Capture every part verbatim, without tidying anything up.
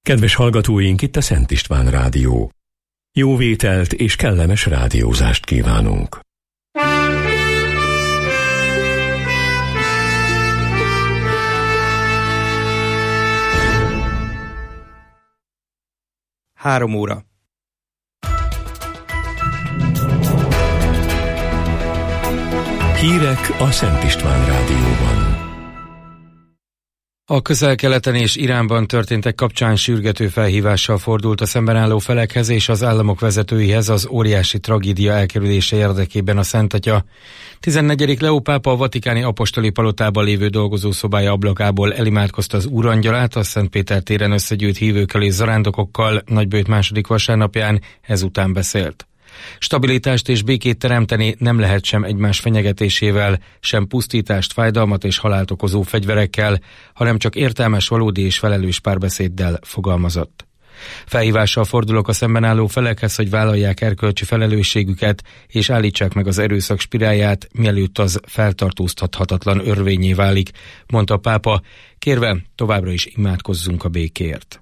Kedves hallgatóink, itt a Szent István Rádió. Jó vételt és kellemes rádiózást kívánunk. Három óra. Hírek a Szent István Rádióban. A Közel-Keleten és Iránban történtek kapcsán sürgető felhívással fordult a szemben álló felekhez és az államok vezetőihez az óriási tragédia elkerülése érdekében a Szent Atya. tizennegyedik Leó pápa a vatikáni apostoli palotában lévő dolgozószobája ablakából elimádkozta az Úrangyalát, a Szent Péter téren összegyűjt hívőkkel és zarándokokkal nagybőjt második vasárnapján, ezután beszélt. Stabilitást és békét teremteni nem lehet sem egymás fenyegetésével, sem pusztítást, fájdalmat és halált okozó fegyverekkel, hanem csak értelmes, valódi és felelős párbeszéddel, fogalmazott. Felhívással fordulok a szemben álló felekhez, hogy vállalják erkölcsi felelősségüket és állítsák meg az erőszak spirálját, mielőtt az feltartóztathatatlan örvényé válik, mondta a pápa, kérve továbbra is imádkozzunk a békéért.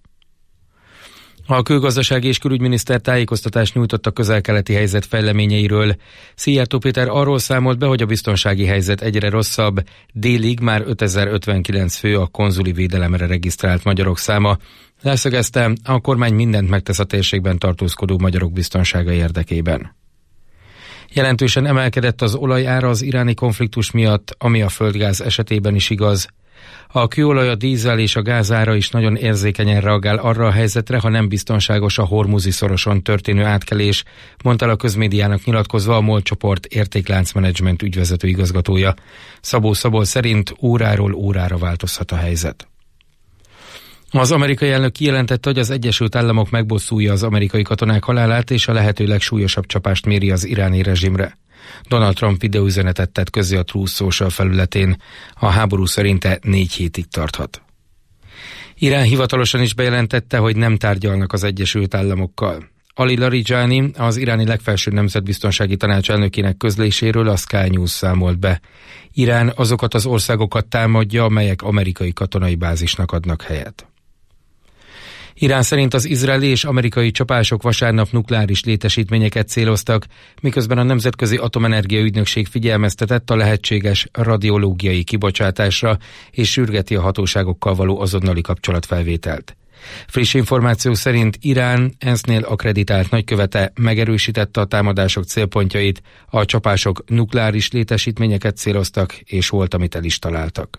A külgazdasági és külügyminiszter tájékoztatást nyújtott a közel-keleti helyzet fejleményeiről. Szijjártó Péter arról számolt be, hogy a biztonsági helyzet egyre rosszabb, délig már ötezer-ötvenkilenc fő a konzuli védelemre regisztrált magyarok száma. Leszögezte, a kormány mindent megtesz a térségben tartózkodó magyarok biztonsága érdekében. Jelentősen emelkedett az olajára az iráni konfliktus miatt, ami a földgáz esetében is igaz. A kőolaj, a dízel és a gázára is nagyon érzékenyen reagál arra a helyzetre, ha nem biztonságos a Hormuzi szoroson történő átkelés, mondta a közmédiának nyilatkozva a MOL csoport értékláncmenedzsment ügyvezető igazgatója. Szabó Szabol szerint óráról órára változhat a helyzet. Az amerikai elnök kijelentette, hogy az Egyesült Államok megbosszulja az amerikai katonák halálát és a lehető legsúlyosabb csapást méri az iráni rezsimre. Donald Trump videóüzenetet tett közzé a Truth Social felületén. A háború szerinte négy hétig tarthat. Irán hivatalosan is bejelentette, hogy nem tárgyalnak az Egyesült Államokkal. Ali Larijani, az iráni legfelsőbb nemzetbiztonsági tanács elnökének közléséről a Sky News számolt be. Irán azokat az országokat támadja, amelyek amerikai katonai bázisnak adnak helyet. Irán szerint az izraeli és amerikai csapások vasárnap nukleáris létesítményeket céloztak, miközben a Nemzetközi Atomenergia Ügynökség figyelmeztetett a lehetséges radiológiai kibocsátásra és sürgeti a hatóságokkal való azonnali kapcsolatfelvételt. Friss információ szerint Irán ENSZ-nél akkreditált nagykövete megerősítette a támadások célpontjait, a csapások nukleáris létesítményeket céloztak, és volt, amit el is találtak.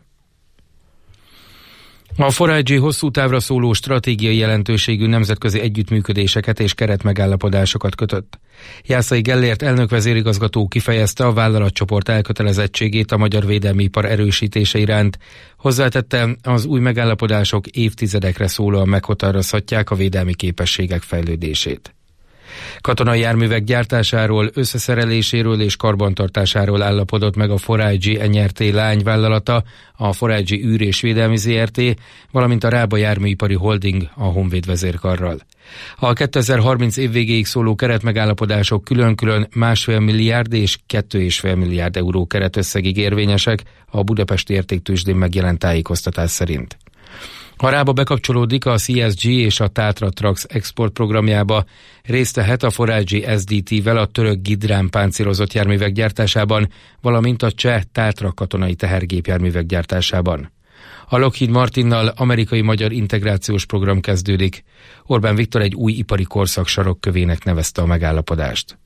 A four I G hosszú távra szóló stratégiai jelentőségű nemzetközi együttműködéseket és keretmegállapodásokat kötött. Jászai Gellért elnök-vezérigazgató kifejezte a vállalatcsoport elkötelezettségét a magyar védelmi ipar erősítése iránt. Hozzátette, az új megállapodások évtizedekre szólóan meghatározhatják a védelmi képességek fejlődését. Katonai járművek gyártásáról, összeszereléséről és karbantartásáról állapodott meg a four I G en er té lányvállalata, a four I G űr- és védelmi zé er té, valamint a Rába Járműipari Holding a Honvéd vezérkarral. A kétezer-harminc év végéig szóló keretmegállapodások külön-külön másfél milliárd és két és fél milliárd euró keretösszegig érvényesek, a budapesti értéktőzsdén megjelent tájékoztatás szerint. Ha Rába bekapcsolódik a C S G és a Tatra Trax export programjába, részt vehet a four I G S D T-vel a török Gidrán páncélozott járművek gyártásában, valamint a cseh Tatra katonai tehergépjárművek gyártásában. A Lockheed Martinnal amerikai-magyar integrációs program kezdődik. Orbán Viktor egy új ipari korszak sarokkövének nevezte a megállapodást.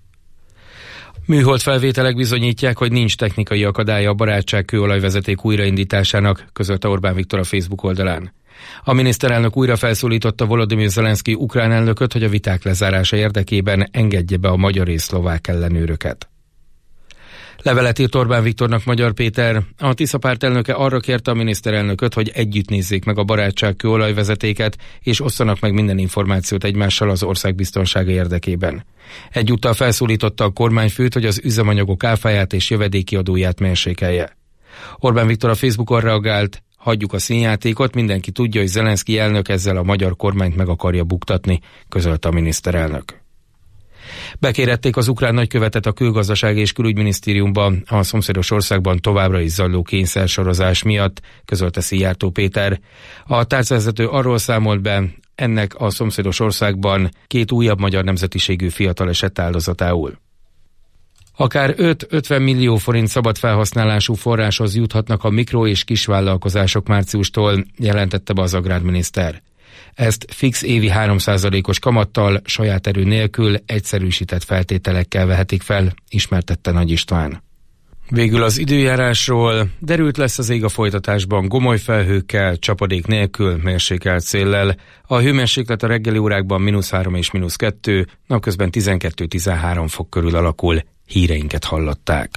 Műhold felvételek bizonyítják, hogy nincs technikai akadálya a Barátság kőolajvezeték újraindításának, közölte Orbán Viktor a Facebook oldalán. A miniszterelnök újra felszólította Volodymyr Zelenszky ukrán elnököt, hogy a viták lezárása érdekében engedje be a magyar és szlovák ellenőröket. Levelet írt Orbán Viktornak Magyar Péter. A Tisza párt elnöke arra kérte a miniszterelnököt, hogy együtt nézzék meg a Barátság kőolajvezetéket, és osszanak meg minden információt egymással az ország biztonsága érdekében. Egyúttal felszólította a kormányfőt, hogy az üzemanyagok áfáját és jövedéki adóját mérsékelje. Orbán Viktor a Facebookon reagált: hagyjuk a színjátékot, mindenki tudja, hogy Zelenszky elnök ezzel a magyar kormányt meg akarja buktatni, közölte a miniszterelnök. Bekérették az ukrán nagykövetet a Külgazdasági és Külügyminisztériumba a szomszédos országban továbbra is zajló kényszersorozás miatt, közölte Szijjártó Péter. A tárcavezető arról számolt be, ennek a szomszédos országban két újabb magyar nemzetiségű fiatal esett áldozatául. Akár öt-ötven millió forint szabad felhasználású forráshoz juthatnak a mikro- és kisvállalkozások márciustól, jelentette be az agrárminiszter. Ezt fix évi három százalékos kamattal, saját erő nélkül, egyszerűsített feltételekkel vehetik fel, ismertette Nagy István. Végül az időjárásról: derült lesz az ég a folytatásban, gomoly felhőkkel, csapadék nélkül, mérsékelt széllel. A hőmérséklet a reggeli órákban mínusz három és mínusz kettő, napközben tizenkettő-tizenhárom fok körül alakul. Híreinket hallották.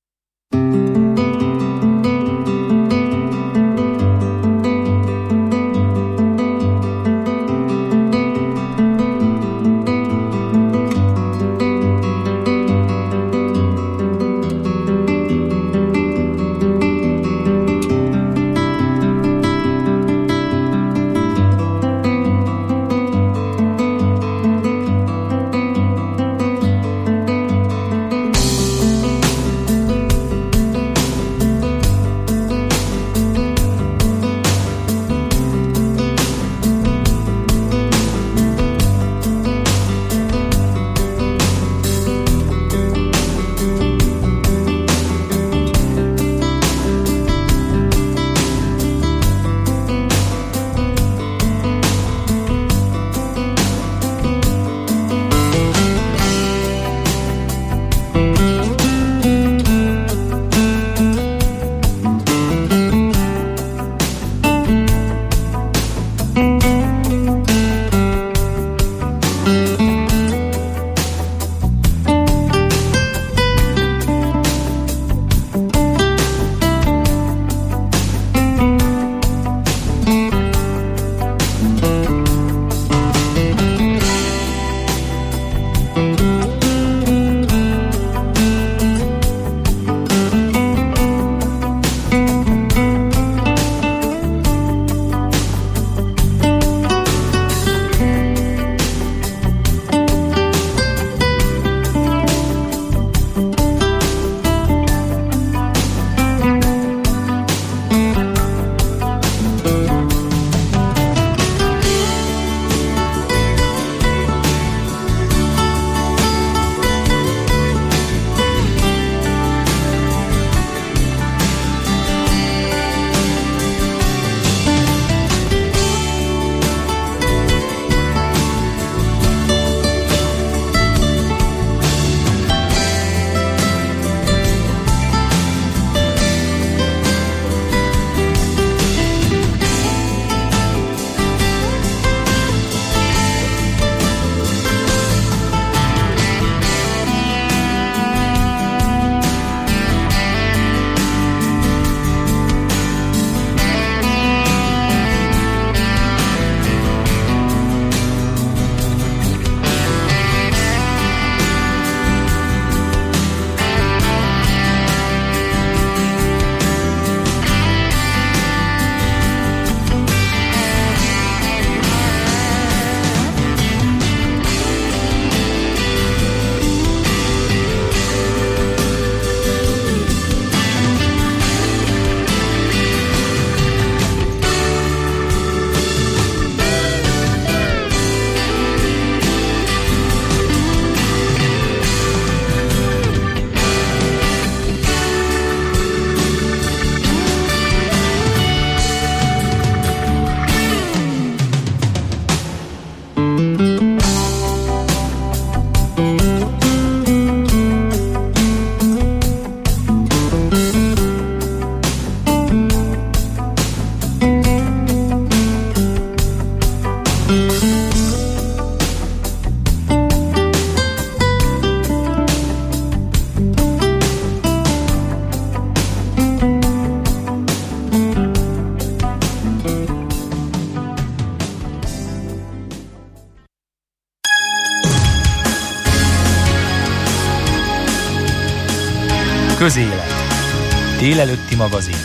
Közélet. Délelőtti magazin.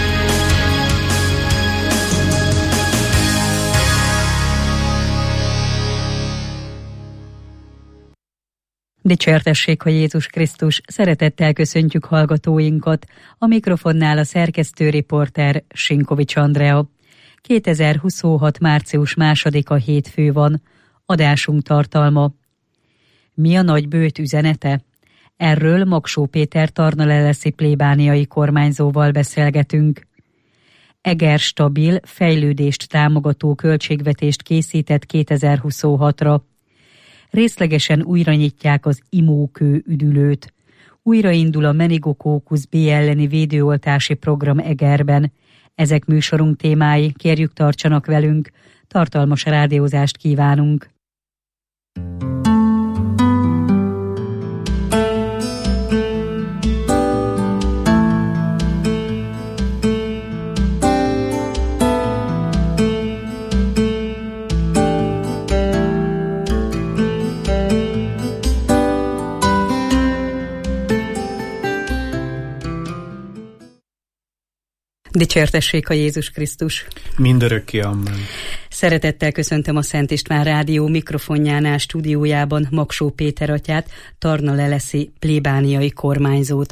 Dicsértessék a Jézus Krisztus, szeretettel köszöntjük hallgatóinkat, a mikrofonnál a szerkesztő riporter Sinkovics Andrea. kétezer-huszonhat. március másodika hétfő van. Adásunk tartalma. Mi a nagybőjt üzenete? Erről Magsó Péter tarnaleleszi plébániai kormányzóval beszélgetünk. Eger stabil, fejlődést támogató költségvetést készített kétezer-huszonhatra. Részlegesen újra nyitják az imókő üdülőt. Újraindul a meningokókusz B elleni védőoltási program Egerben. Ezek műsorunk témái, kérjük tartsanak velünk, tartalmas rádiózást kívánunk. Dicsértessék a Jézus Krisztus! Mindörökké amen. Szeretettel köszöntöm a Szent István Rádió mikrofonjánál stúdiójában Magsó Péter atyát, tarnaleleszi plébániai kormányzót.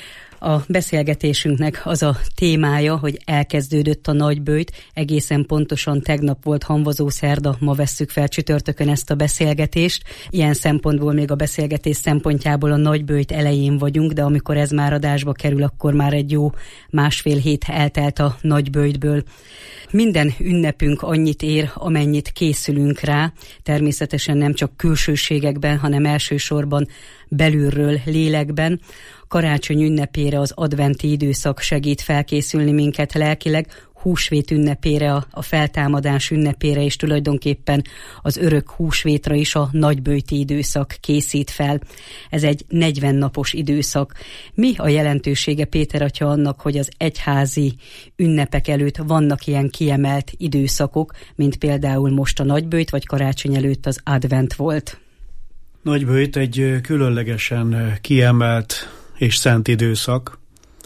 A beszélgetésünknek az a témája, hogy elkezdődött a nagyböjt, egészen pontosan tegnap volt hamvazó szerda, ma vesszük fel csütörtökön ezt a beszélgetést. Ilyen szempontból még a beszélgetés szempontjából a nagyböjt elején vagyunk, de amikor ez már adásba kerül, akkor már egy jó másfél hét eltelt a nagyböjtből. Minden ünnepünk annyit ér, amennyit készülünk rá, természetesen nem csak külsőségekben, hanem elsősorban belülről, lélekben. Karácsony ünnepére, az adventi időszak segít felkészülni minket lelkileg, húsvét ünnepére, a feltámadás ünnepére, és tulajdonképpen az örök húsvétra is a nagyböjti időszak készít fel. Ez egy negyven napos időszak. Mi a jelentősége, Péter atya, annak, hogy az egyházi ünnepek előtt vannak ilyen kiemelt időszakok, mint például most a nagyböjt, vagy karácsony előtt az advent volt? Nagyböjt egy különlegesen kiemelt és szent időszak,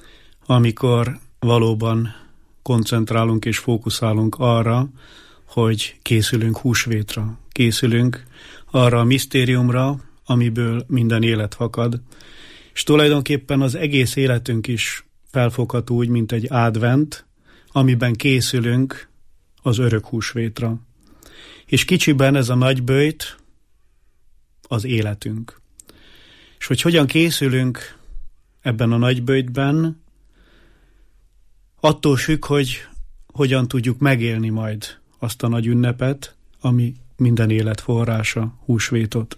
amikor valóban koncentrálunk és fókuszálunk arra, hogy készülünk húsvétra, készülünk arra a misztériumra, amiből minden élet fakad, és tulajdonképpen az egész életünk is felfogható úgy, mint egy advent, amiben készülünk az örök húsvétra. És kicsiben ez a nagyböjt az életünk. És hogy hogyan készülünk ebben a nagyböjtben, attól függ, hogy hogyan tudjuk megélni majd azt a nagy ünnepet, ami minden élet forrása, húsvétot.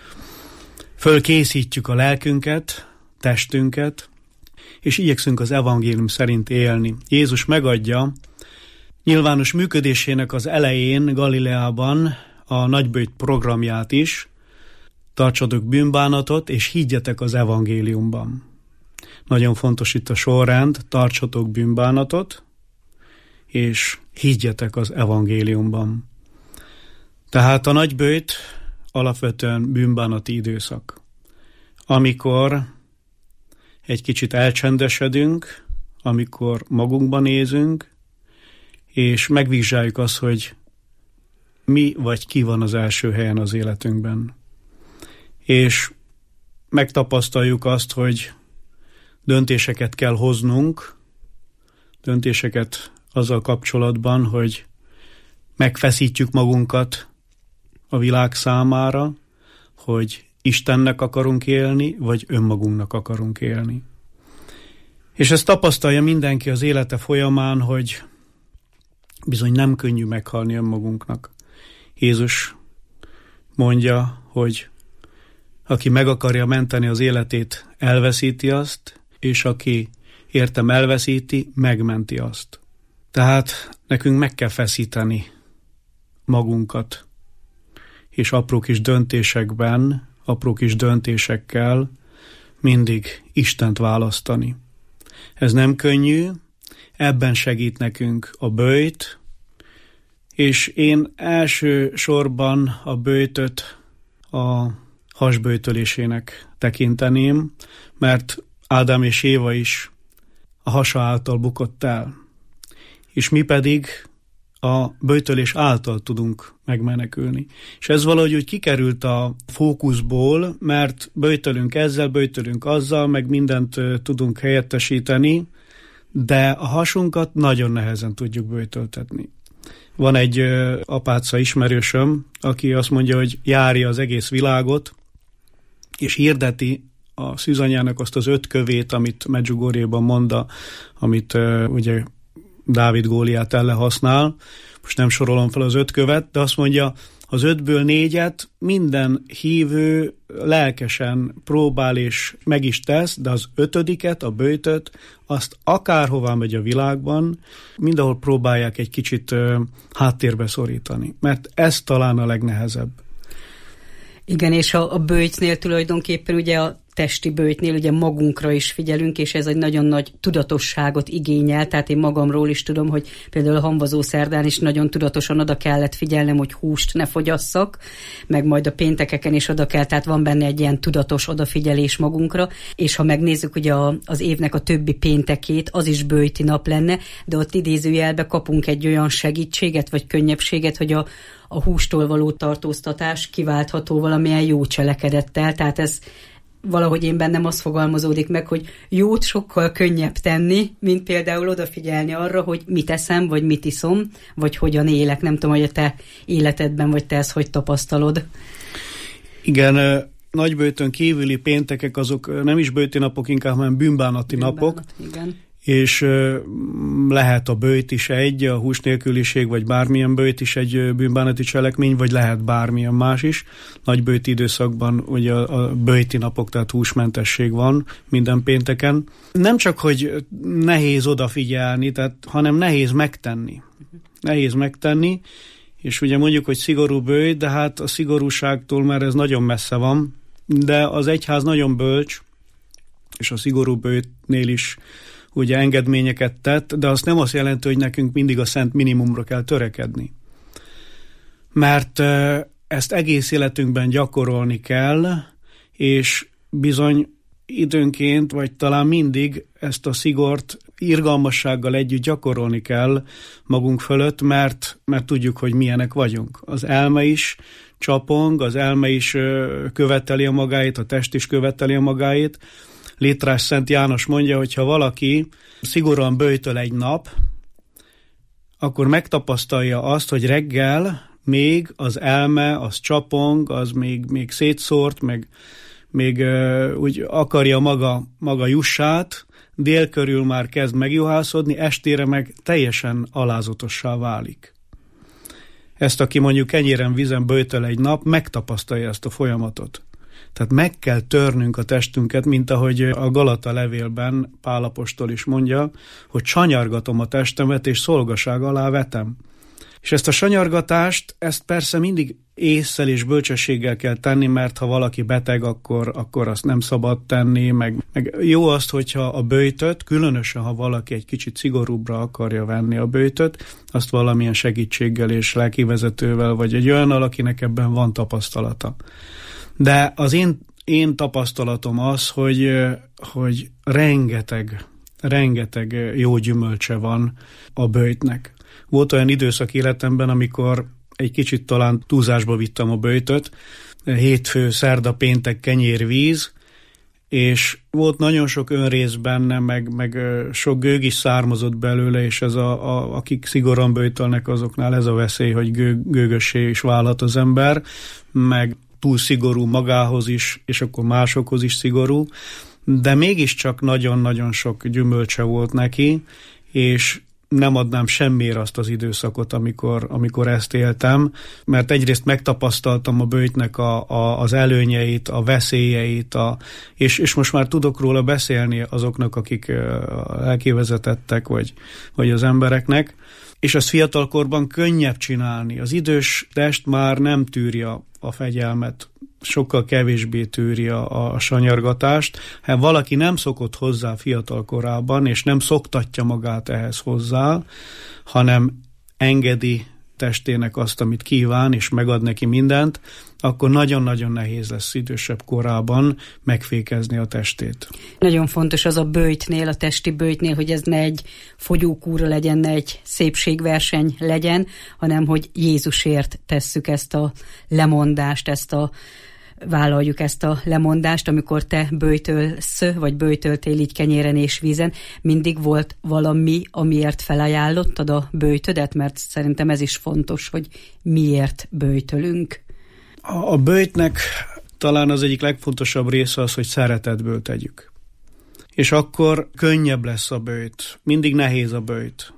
Fölkészítjük a lelkünket, testünket, és igyekszünk az evangélium szerint élni. Jézus megadja nyilvános működésének az elején Galileában a nagyböjt programját is: tartsatok bűnbánatot, és higgyetek az evangéliumban. Nagyon fontos itt a sorrend: tartsatok bűnbánatot, és higgyetek az evangéliumban. Tehát a nagyböjt alapvetően bűnbánati időszak, amikor egy kicsit elcsendesedünk, amikor magunkba nézünk, és megvizsgáljuk azt, hogy mi vagy ki van az első helyen az életünkben. És megtapasztaljuk azt, hogy döntéseket kell hoznunk, döntéseket azzal kapcsolatban, hogy megfeszítjük magunkat a világ számára, hogy Istennek akarunk élni, vagy önmagunknak akarunk élni. És ezt tapasztalja mindenki az élete folyamán, hogy bizony nem könnyű meghalni önmagunknak. Jézus mondja, hogy aki meg akarja menteni az életét, elveszíti azt, és aki értem elveszíti, megmenti azt. Tehát nekünk meg kell feszíteni magunkat, és apró kis döntésekben, apró kis döntésekkel mindig Istent választani. Ez nem könnyű, ebben segít nekünk a böjt, és én első sorban a böjtöt a hasböjtölésének tekinteném, mert Ádám és Éva is a hasa által bukott el, és mi pedig a böjtölés által tudunk megmenekülni. És ez valahogy úgy kikerült a fókuszból, mert böjtölünk ezzel, böjtölünk azzal, meg mindent tudunk helyettesíteni, de a hasunkat nagyon nehezen tudjuk böjtöltetni. Van egy apáca ismerősöm, aki azt mondja, hogy járja az egész világot, és hirdeti a szűzanyának azt az öt kövét, amit Medjugorjéban mond, amit uh, ugye Dávid Góliát ellen használ. Most nem sorolom fel az öt követ, de azt mondja, az ötből négyet minden hívő lelkesen próbál és meg is tesz, de az ötödiket, a böjtöt, azt akárhová megy a világban, mindenhol próbálják egy kicsit uh, háttérbe szorítani, mert ez talán a legnehezebb. Igen, és a, a böjtnél tulajdonképpen ugye a testi böjtnél ugye magunkra is figyelünk, és ez egy nagyon nagy tudatosságot igényel, tehát én magamról is tudom, hogy például a hamvazó szerdán is nagyon tudatosan oda kellett figyelnem, hogy húst ne fogyasszak, meg majd a péntekeken is oda kell, tehát van benne egy ilyen tudatos odafigyelés magunkra, és ha megnézzük ugye a, az évnek a többi péntekét, az is böjti nap lenne, de ott idézőjelbe kapunk egy olyan segítséget, vagy könnyebbséget, hogy a a hústól való tartóztatás kiváltható valamilyen jó cselekedettel, tehát ez valahogy én bennem az fogalmazódik meg, hogy jót sokkal könnyebb tenni, mint például odafigyelni arra, hogy mit eszem, vagy mit iszom, vagy hogyan élek. Nem tudom, hogy a te életedben, vagy te ezt hogy tapasztalod. Igen, nagyböjtön kívüli péntekek azok nem is böjti napok, inkább, hanem bűnbánati Bűnbánat, napok. Igen. És lehet a böjt is egy, a hús nélküliség, vagy bármilyen böjt is egy bűnbánati cselekmény, vagy lehet bármilyen más is. Nagy böjti időszakban ugye a, a böjti napok, tehát húsmentesség van minden pénteken. Nem csak, hogy nehéz odafigyelni, tehát, hanem nehéz megtenni. Nehéz megtenni, és ugye mondjuk, hogy szigorú böjt, de hát a szigorúságtól már ez nagyon messze van, de az egyház nagyon bölcs, és a szigorú böjtnél is ugye engedményeket tett, de azt nem azt jelenti, hogy nekünk mindig a szent minimumra kell törekedni. Mert ezt egész életünkben gyakorolni kell, és bizony időnként, vagy talán mindig ezt a szigort irgalmassággal együtt gyakorolni kell magunk fölött, mert, mert tudjuk, hogy milyenek vagyunk. Az elme is csapong, az elme is követeli a magáit, a test is követeli a magáit. Létrás Szent János mondja, hogy ha valaki szigorúan böjtöl egy nap, akkor megtapasztalja azt, hogy reggel még az elme, az csapong, az még, még szétszórt, meg még uh, úgy akarja maga, maga jussát, dél körül már kezd megjuhászodni, estére meg teljesen alázatossá válik. Ezt, aki mondjuk kenyéren vízen böjtöl egy nap, megtapasztalja ezt a folyamatot. Tehát meg kell törnünk a testünket, mint ahogy a Galata levélben Pál apostol is mondja, hogy sanyargatom a testemet, és szolgaság alá vetem. És ezt a sanyargatást, ezt persze mindig ésszel és bölcsességgel kell tenni, mert ha valaki beteg, akkor, akkor azt nem szabad tenni, meg, meg jó azt, hogyha a böjtöt, különösen ha valaki egy kicsit szigorúbbra akarja venni a böjtöt, azt valamilyen segítséggel és lelkivezetővel, vagy egy olyannal, akinek ebben van tapasztalata. De az én, én tapasztalatom az, hogy, hogy rengeteg, rengeteg jó gyümölcse van a böjtnek. Volt olyan időszak életemben, amikor egy kicsit talán túlzásba vittem a böjtöt, hétfő, szerda, péntek, kenyér, víz, és volt nagyon sok önrész benne, meg, meg sok gőg is származott belőle, és ez a, a, akik szigorúan böjtölnek, azoknál ez a veszély, hogy gő, gőgössé is válhat az ember, meg túl szigorú magához is, és akkor másokhoz is szigorú, de mégiscsak nagyon-nagyon sok gyümölcse volt neki, és nem adnám semmiért azt az időszakot, amikor, amikor ezt éltem, mert egyrészt megtapasztaltam a böjtnek a, a, az előnyeit, a veszélyeit, a, és, és most már tudok róla beszélni azoknak, akik lelkivezetettek, vagy, vagy az embereknek, és azt fiatalkorban könnyebb csinálni. Az idős test már nem tűrja a fegyelmet, sokkal kevésbé tűri a, a sanyargatást. Ha valaki nem szokott hozzá fiatalkorában, és nem szoktatja magát ehhez hozzá, hanem engedi testének azt, amit kíván, és megad neki mindent, akkor nagyon-nagyon nehéz lesz idősebb korában megfékezni a testét. Nagyon fontos az a böjtnél, a testi böjtnél, hogy ez ne egy fogyókúra legyen, ne egy szépségverseny legyen, hanem hogy Jézusért tesszük ezt a lemondást, ezt a vállaljuk ezt a lemondást, amikor te böjtölsz, vagy böjtöltél így kenyéren és vízen, mindig volt valami, amiért felajánlottad a böjtödet? Mert szerintem ez is fontos, hogy miért böjtölünk. A, a böjtnek talán az egyik legfontosabb része az, hogy szeretetből tegyük. És akkor könnyebb lesz a böjt. Mindig nehéz a böjt,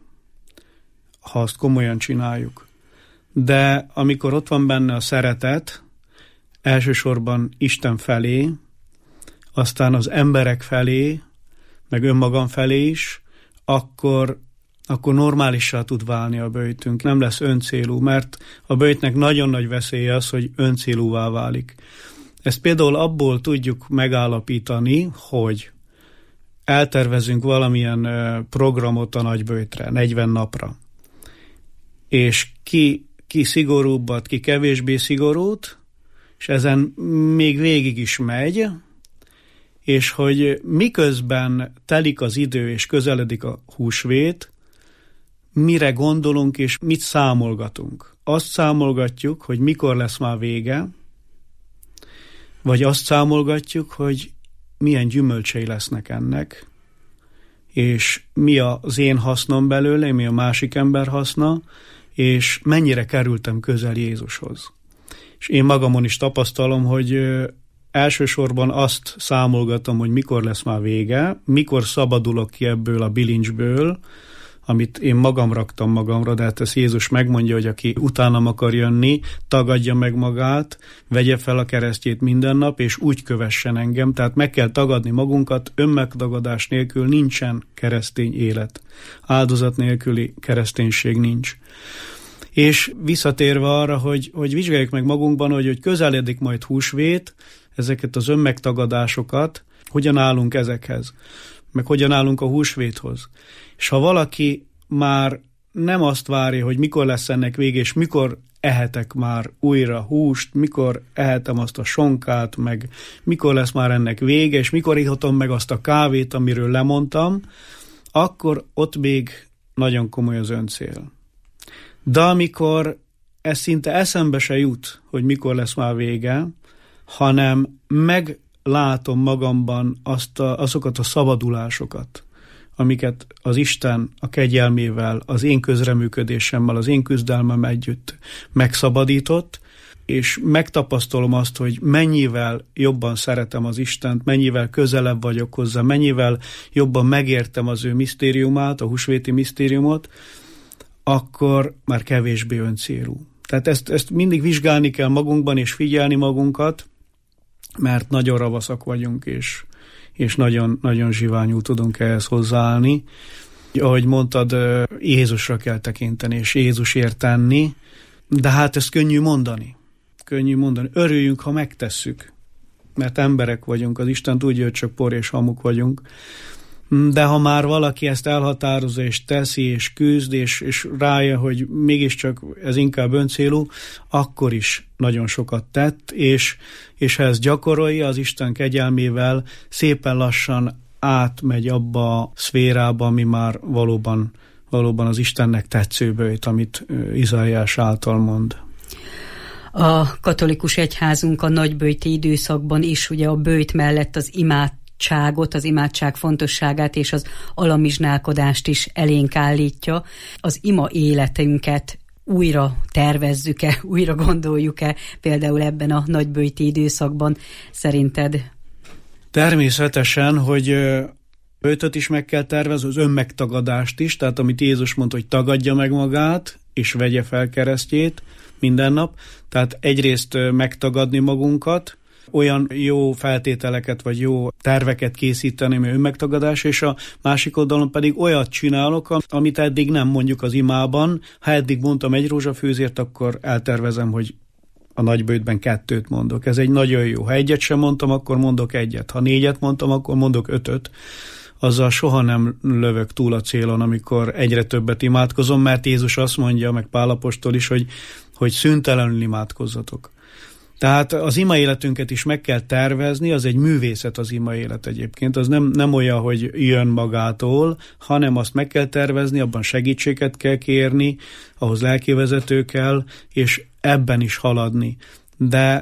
ha azt komolyan csináljuk. De amikor ott van benne a szeretet, elsősorban Isten felé, aztán az emberek felé, meg önmagam felé is, akkor, akkor normálissá tud válni a böjtünk. Nem lesz öncélú, mert a böjtnek nagyon nagy veszélye az, hogy öncélúvá válik. Ezt például abból tudjuk megállapítani, hogy eltervezünk valamilyen programot a nagyböjtre, negyven napra. És ki, ki szigorúbbat, ki kevésbé szigorút, és ezen még végig is megy, és hogy miközben telik az idő, és közeledik a húsvét, mire gondolunk, és mit számolgatunk. Azt számolgatjuk, hogy mikor lesz már vége, vagy azt számolgatjuk, hogy milyen gyümölcsei lesznek ennek, és mi az én hasznom belőle, mi a másik ember haszna, és mennyire kerültem közel Jézushoz. És én magamon is tapasztalom, hogy elsősorban azt számolgatom, hogy mikor lesz már vége, mikor szabadulok ki ebből a bilincsből, amit én magam raktam magamra, de hát ezt Jézus megmondja, hogy aki utánam akar jönni, tagadja meg magát, vegye fel a keresztjét minden nap, és úgy kövessen engem. Tehát meg kell tagadni magunkat, önmegtagadás nélkül nincsen keresztény élet. Áldozat nélküli kereszténység nincs. És visszatérve arra, hogy, hogy vizsgáljuk meg magunkban, hogy, hogy közeledik majd húsvét, ezeket az önmegtagadásokat, hogyan állunk ezekhez, meg hogyan állunk a húsvéthoz. És ha valaki már nem azt várja, hogy mikor lesz ennek vége, és mikor ehetek már újra húst, mikor ehetem azt a sonkát, meg mikor lesz már ennek vége, és mikor ihatom meg azt a kávét, amiről lemondtam, akkor ott még nagyon komoly az öncél. De amikor ez szinte eszembe se jut, hogy mikor lesz már vége, hanem meglátom magamban azt a, azokat a szabadulásokat, amiket az Isten a kegyelmével, az én közreműködésemmel, az én küzdelmem együtt megszabadított, és megtapasztalom azt, hogy mennyivel jobban szeretem az Istent, mennyivel közelebb vagyok hozzá, mennyivel jobban megértem az ő misztériumát, a húsvéti misztériumot, akkor már kevésbé öncélú. Tehát ezt, ezt mindig vizsgálni kell magunkban, és figyelni magunkat, mert nagyon ravaszak vagyunk, és, és nagyon, nagyon zsiványul tudunk ehhez hozzáállni. Ahogy mondtad, Jézusra kell tekinteni, és Jézusért tenni, de hát ez könnyű mondani. Könnyű mondani. Örüljünk, ha megtesszük, mert emberek vagyunk, az Isten tudja, hogy csak por és hamuk vagyunk. De ha már valaki ezt elhatározza, és teszi, és küzd, és, és rájön, hogy mégiscsak ez inkább öncélú, akkor is nagyon sokat tett, és, és ha ezt gyakorolja az Isten kegyelmével, szépen lassan átmegy abba a szférába, ami már valóban, valóban az Istennek tetsző böjt, amit Izaiás által mond. A katolikus egyházunk a nagyböjti időszakban is ugye a böjt mellett az imát az imádság fontosságát és az alamizsnálkodást is elénk állítja. Az ima életünket újra tervezzük-e, újra gondoljuk-e például ebben a nagyböjti időszakban szerinted? Természetesen, hogy böjtöt is meg kell tervezni, az önmegtagadást is, tehát amit Jézus mondta, hogy tagadja meg magát, és vegye fel keresztjét minden nap. Tehát egyrészt megtagadni magunkat, olyan jó feltételeket, vagy jó terveket készíteni, ami önmegtagadás, és a másik oldalon pedig olyat csinálok, amit eddig nem, mondjuk az imában. Ha eddig mondtam egy rózsafűzért, akkor eltervezem, hogy a nagyböjtben kettőt mondok. Ez egy nagyon jó. Ha egyet sem mondtam, akkor mondok egyet. Ha négyet mondtam, akkor mondok ötöt. Azzal soha nem lövök túl a célon, amikor egyre többet imádkozom, mert Jézus azt mondja, meg Pál apostol is, hogy, hogy szüntelenül imádkozzatok. Tehát az ima életünket is meg kell tervezni, az egy művészet az ima élet egyébként, az nem, nem olyan, hogy jön magától, hanem azt meg kell tervezni, abban segítséget kell kérni, ahhoz lelkivezető kell, és ebben is haladni. De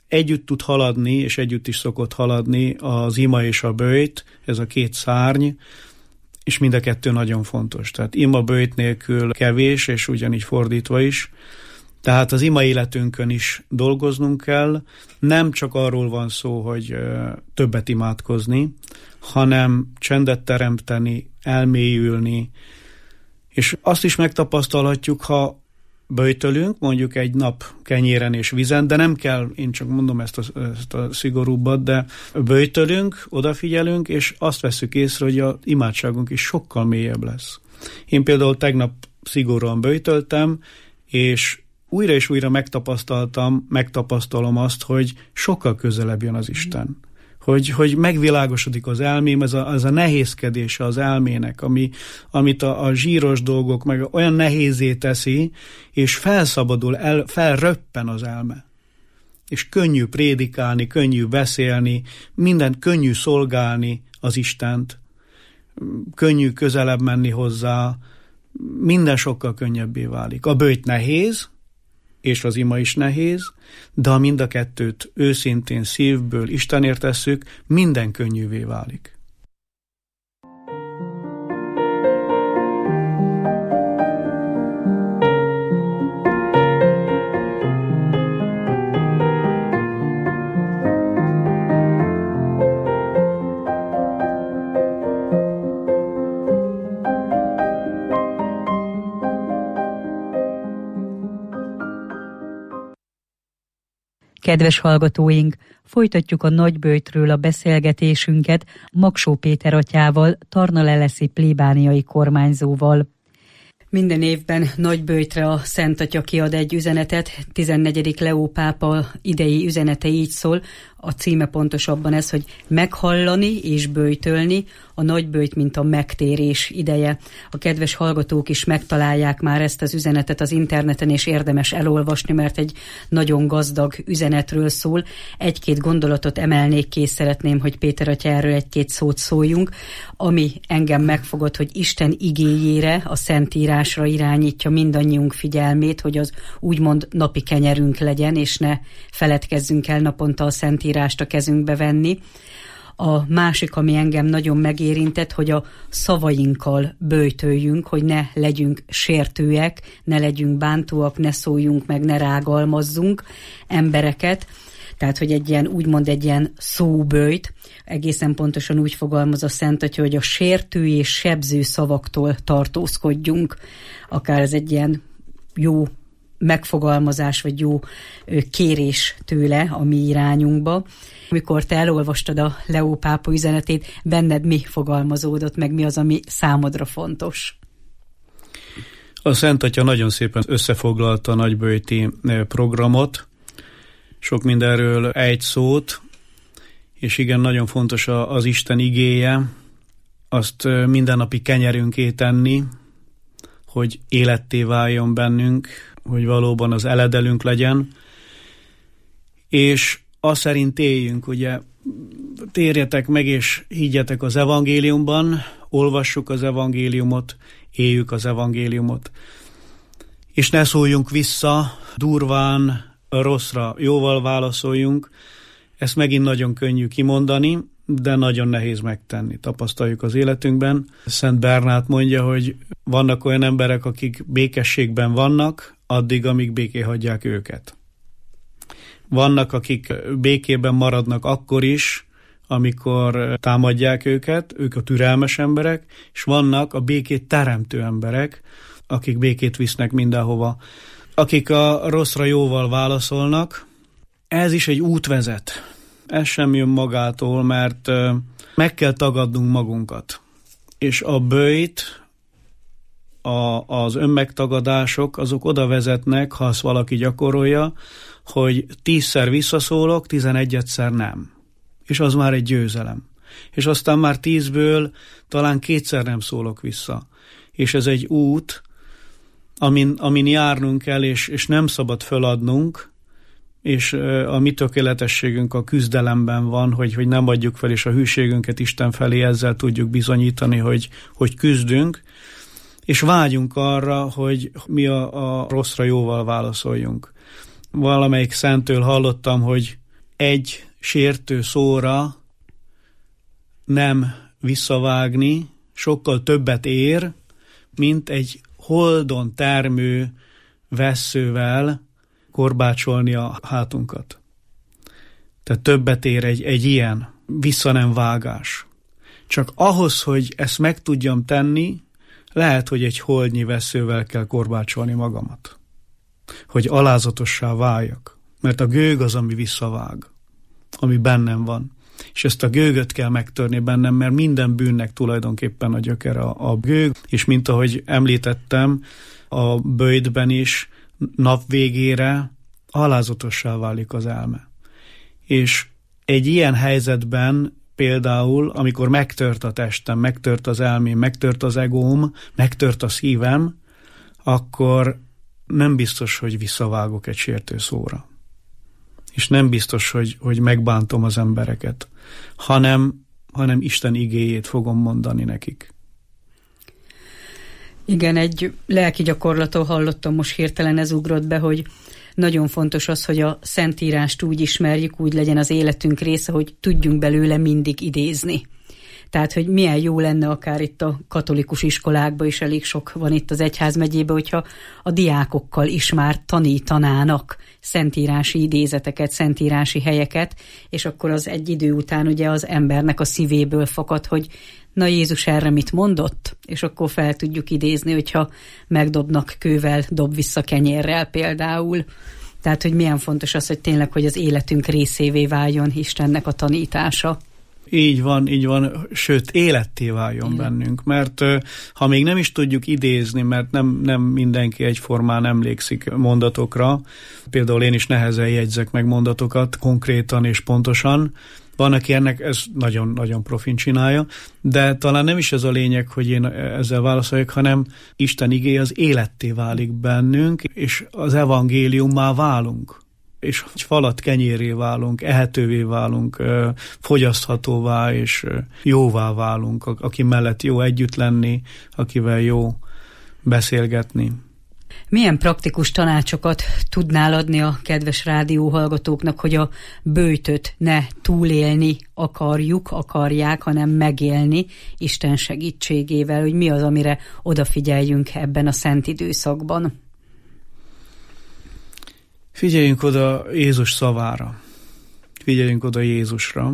együtt tud haladni, és együtt is szokott haladni az ima és a böjt, ez a két szárny, és mind a kettő nagyon fontos. Tehát ima böjt nélkül kevés, és ugyanígy fordítva is. Tehát az ima életünkön is dolgoznunk kell. Nem csak arról van szó, hogy többet imádkozni, hanem csendet teremteni, elmélyülni, és azt is megtapasztalhatjuk, ha böjtölünk, mondjuk egy nap kenyéren és vizen, de nem kell, én csak mondom ezt a, ezt a szigorúbbat, de böjtölünk, odafigyelünk, és azt veszük észre, hogy az imádságunk is sokkal mélyebb lesz. Én például tegnap szigorúan böjtöltem, és újra és újra megtapasztaltam, megtapasztalom azt, hogy sokkal közelebb jön az Isten. Hogy, hogy megvilágosodik az elmém, ez a, ez a nehézkedése az elmének, ami, amit a, a zsíros dolgok meg olyan nehézé teszi, és felszabadul, el, felröppen az elme. És könnyű prédikálni, könnyű beszélni, mindent könnyű szolgálni az Istent, könnyű közelebb menni hozzá, minden sokkal könnyebbé válik. A böjt nehéz, és az ima is nehéz, de ha mind a kettőt őszintén szívből Istenért tesszük, minden könnyűvé válik. Kedves hallgatóink, folytatjuk a nagyböjtről a beszélgetésünket Magsó Péter atyával, tarnaleleszi plébániai kormányzóval. Minden évben nagyböjtre a Szent Atya kiad egy üzenetet, tizennegyedik Leó pápa idei üzenete így szól, a címe pontosabban ez, hogy meghallani és böjtölni, a nagyböjt, mint a megtérés ideje. A kedves hallgatók is megtalálják már ezt az üzenetet az interneten, és érdemes elolvasni, mert egy nagyon gazdag üzenetről szól. Egy-két gondolatot emelnék ki, és szeretném, hogy Péter atya erről egy-két szót szóljunk, ami engem megfogott, hogy Isten igéjére, a Szentírásra irányítja mindannyiunk figyelmét, hogy az úgymond napi kenyerünk legyen, és ne feledkezzünk el naponta a Szentírást a kezünkbe venni. A másik, ami engem nagyon megérintett, hogy a szavainkkal böjtöljünk, hogy ne legyünk sértőek, ne legyünk bántóak, ne szóljunk meg, ne rágalmazzunk embereket. Tehát, hogy egy ilyen, úgymond egy ilyen szóböjt, egészen pontosan úgy fogalmaz a Szent Atya, hogy a sértő és sebző szavaktól tartózkodjunk. Akár ez egy ilyen jó megfogalmazás, vagy jó kérés tőle a mi irányunkba. Amikor te elolvastad a Leó pápa üzenetét, benned mi fogalmazódott meg, mi az, ami számodra fontos? A Szent Atya nagyon szépen összefoglalta a nagyböjti programot, sok mindenről egy szót, és igen, nagyon fontos az Isten igéje, azt mindennapi kenyerünké tenni, hogy életté váljon bennünk, hogy valóban az eledelünk legyen, és azt szerint éljünk, ugye, térjetek meg és higgyetek az evangéliumban, olvassuk az evangéliumot, éljük az evangéliumot, és ne szóljunk vissza, durván, rosszra jóval válaszoljunk. Ezt megint nagyon könnyű kimondani, de nagyon nehéz megtenni. Tapasztaljuk az életünkben. Szent Bernát mondja, hogy vannak olyan emberek, akik békességben vannak, addig, amíg béké hagyják őket. Vannak, akik békében maradnak akkor is, amikor támadják őket, ők a türelmes emberek, és vannak a békét teremtő emberek, akik békét visznek mindenhova. Akik a rosszra jóval válaszolnak, ez is egy út vezet. Ez sem jön magától, mert meg kell tagadnunk magunkat. És a böjt, a, az önmegtagadások, azok oda vezetnek, ha azt valaki gyakorolja, hogy tízszer visszaszólok, tizenegyedszer nem. És az már egy győzelem. És aztán már tízből talán kétszer nem szólok vissza. És ez egy út, amin, amin járnunk kell, és, és nem szabad föladnunk, és a mi tökéletességünk a küzdelemben van, hogy, hogy nem adjuk fel, és a hűségünket Isten felé ezzel tudjuk bizonyítani, hogy, hogy küzdünk, és vágyunk arra, hogy mi a, a rosszra jóval válaszoljunk. Valamelyik szenttől hallottam, hogy egy sértő szóra nem visszavágni sokkal többet ér, mint egy holdon termő vesszővel korbácsolni a hátunkat. Tehát többet ér egy, egy ilyen vissza nem vágás. Csak ahhoz, hogy ezt meg tudjam tenni, lehet, hogy egy holdnyi vesszővel kell korbácsolni magamat. Hogy alázatossá váljak. Mert a gőg az, ami visszavág. Ami bennem van. És ezt a gőgöt kell megtörni bennem, mert minden bűnnek tulajdonképpen a gyökere a, a gőg. És mint ahogy említettem, a böjtben is nap végére alázatossá válik az elme. És egy ilyen helyzetben például, amikor megtört a testem, megtört az elmém, megtört az egóm, megtört a szívem, akkor nem biztos, hogy visszavágok egy sértő szóra. És nem biztos, hogy, hogy megbántom az embereket, hanem, hanem Isten igéjét fogom mondani nekik. Igen, egy lelki gyakorlaton hallottam, most hirtelen ez ugrott be, hogy nagyon fontos az, hogy a Szentírást úgy ismerjük, úgy legyen az életünk része, hogy tudjunk belőle mindig idézni. Tehát, hogy milyen jó lenne akár itt a katolikus iskolákban is, elég sok van itt az egyházmegyében, hogyha a diákokkal is már tanítanának szentírási idézeteket, szentírási helyeket, és akkor az egy idő után ugye az embernek a szívéből fakad, hogy na Jézus erre mit mondott? És akkor fel tudjuk idézni, hogyha megdobnak kővel, dob vissza kenyérrel például. Tehát, hogy milyen fontos az, hogy tényleg, hogy az életünk részévé váljon Istennek a tanítása. Így van, így van, sőt, életté váljon Igen. bennünk, mert ha még nem is tudjuk idézni, mert nem, nem mindenki egyformán emlékszik mondatokra, például én is nehezen jegyzek meg mondatokat konkrétan és pontosan, van, aki ennek ez nagyon-nagyon profin csinálja, de talán nem is ez a lényeg, hogy én ezzel válaszoljak, hanem Isten igéje az életté válik bennünk, és az evangéliummá válunk. És falat kenyérré válunk, ehetővé válunk, fogyaszthatóvá és jóvá válunk, aki mellett jó együtt lenni, akivel jó beszélgetni. Milyen praktikus tanácsokat tudnál adni a kedves rádióhallgatóknak, hogy a böjtöt ne túlélni akarjuk, akarják, hanem megélni Isten segítségével, hogy mi az, amire odafigyeljünk ebben a szent időszakban? Figyeljünk oda Jézus szavára. Figyeljünk oda Jézusra.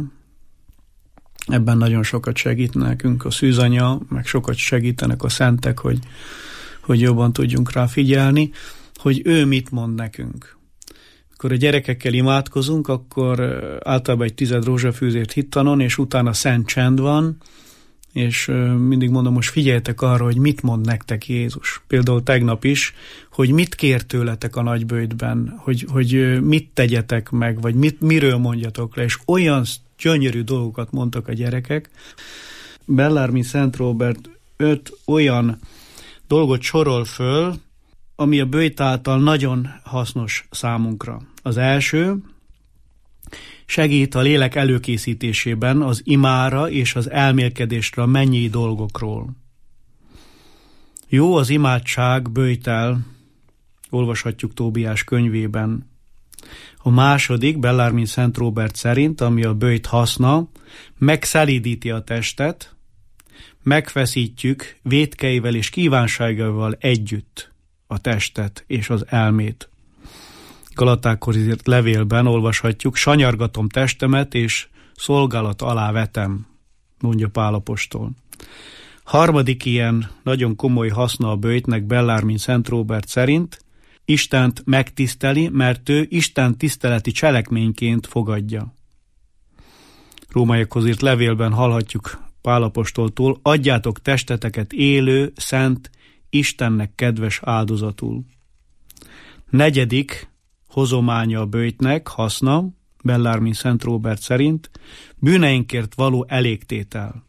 Ebben nagyon sokat segít nekünk a szűzanya, meg sokat segítenek a szentek, hogy, hogy jobban tudjunk rá figyelni, hogy ő mit mond nekünk. Amikor a gyerekekkel imádkozunk, akkor általában egy tized rózsafűzért hittanon, és utána szent csend van, és mindig mondom, most figyeljetek arra, hogy mit mond nektek Jézus. Például tegnap is, hogy mit kér tőletek a nagyböjtben, hogy, hogy mit tegyetek meg, vagy mit, miről mondjatok le, és olyan gyönyörű dolgokat mondtak a gyerekek. Bellarmine Szent Róbert öt olyan dolgot sorol föl, ami a böjt által nagyon hasznos számunkra. Az első, segít a lélek előkészítésében az imára és az elmélkedésre a mennyei dolgokról. Jó az imádság böjtel, olvashatjuk Tóbiás könyvében. A második, Bellarmine Szent Róbert szerint, ami a böjt haszna, megszelídíti a testet, megfeszítjük vétkeivel és kívánságaival együtt a testet és az elmét. Galatákhoz írt levélben olvashatjuk, sanyargatom testemet, és szolgálat alá vetem, mondja Pál apostol. Harmadik ilyen nagyon komoly haszna a böjtnek Bellarmine Szent Róbert szerint, Istent megtiszteli, mert ő Isten tiszteleti cselekményként fogadja. Rómaiakhoz írt levélben hallhatjuk Pál apostoltól, adjátok testeteket élő, szent, Istennek kedves áldozatul. Negyedik hozománya a böjtnek, haszna, Bellarmine Szent Róbert szerint, bűneinkért való elégtétel.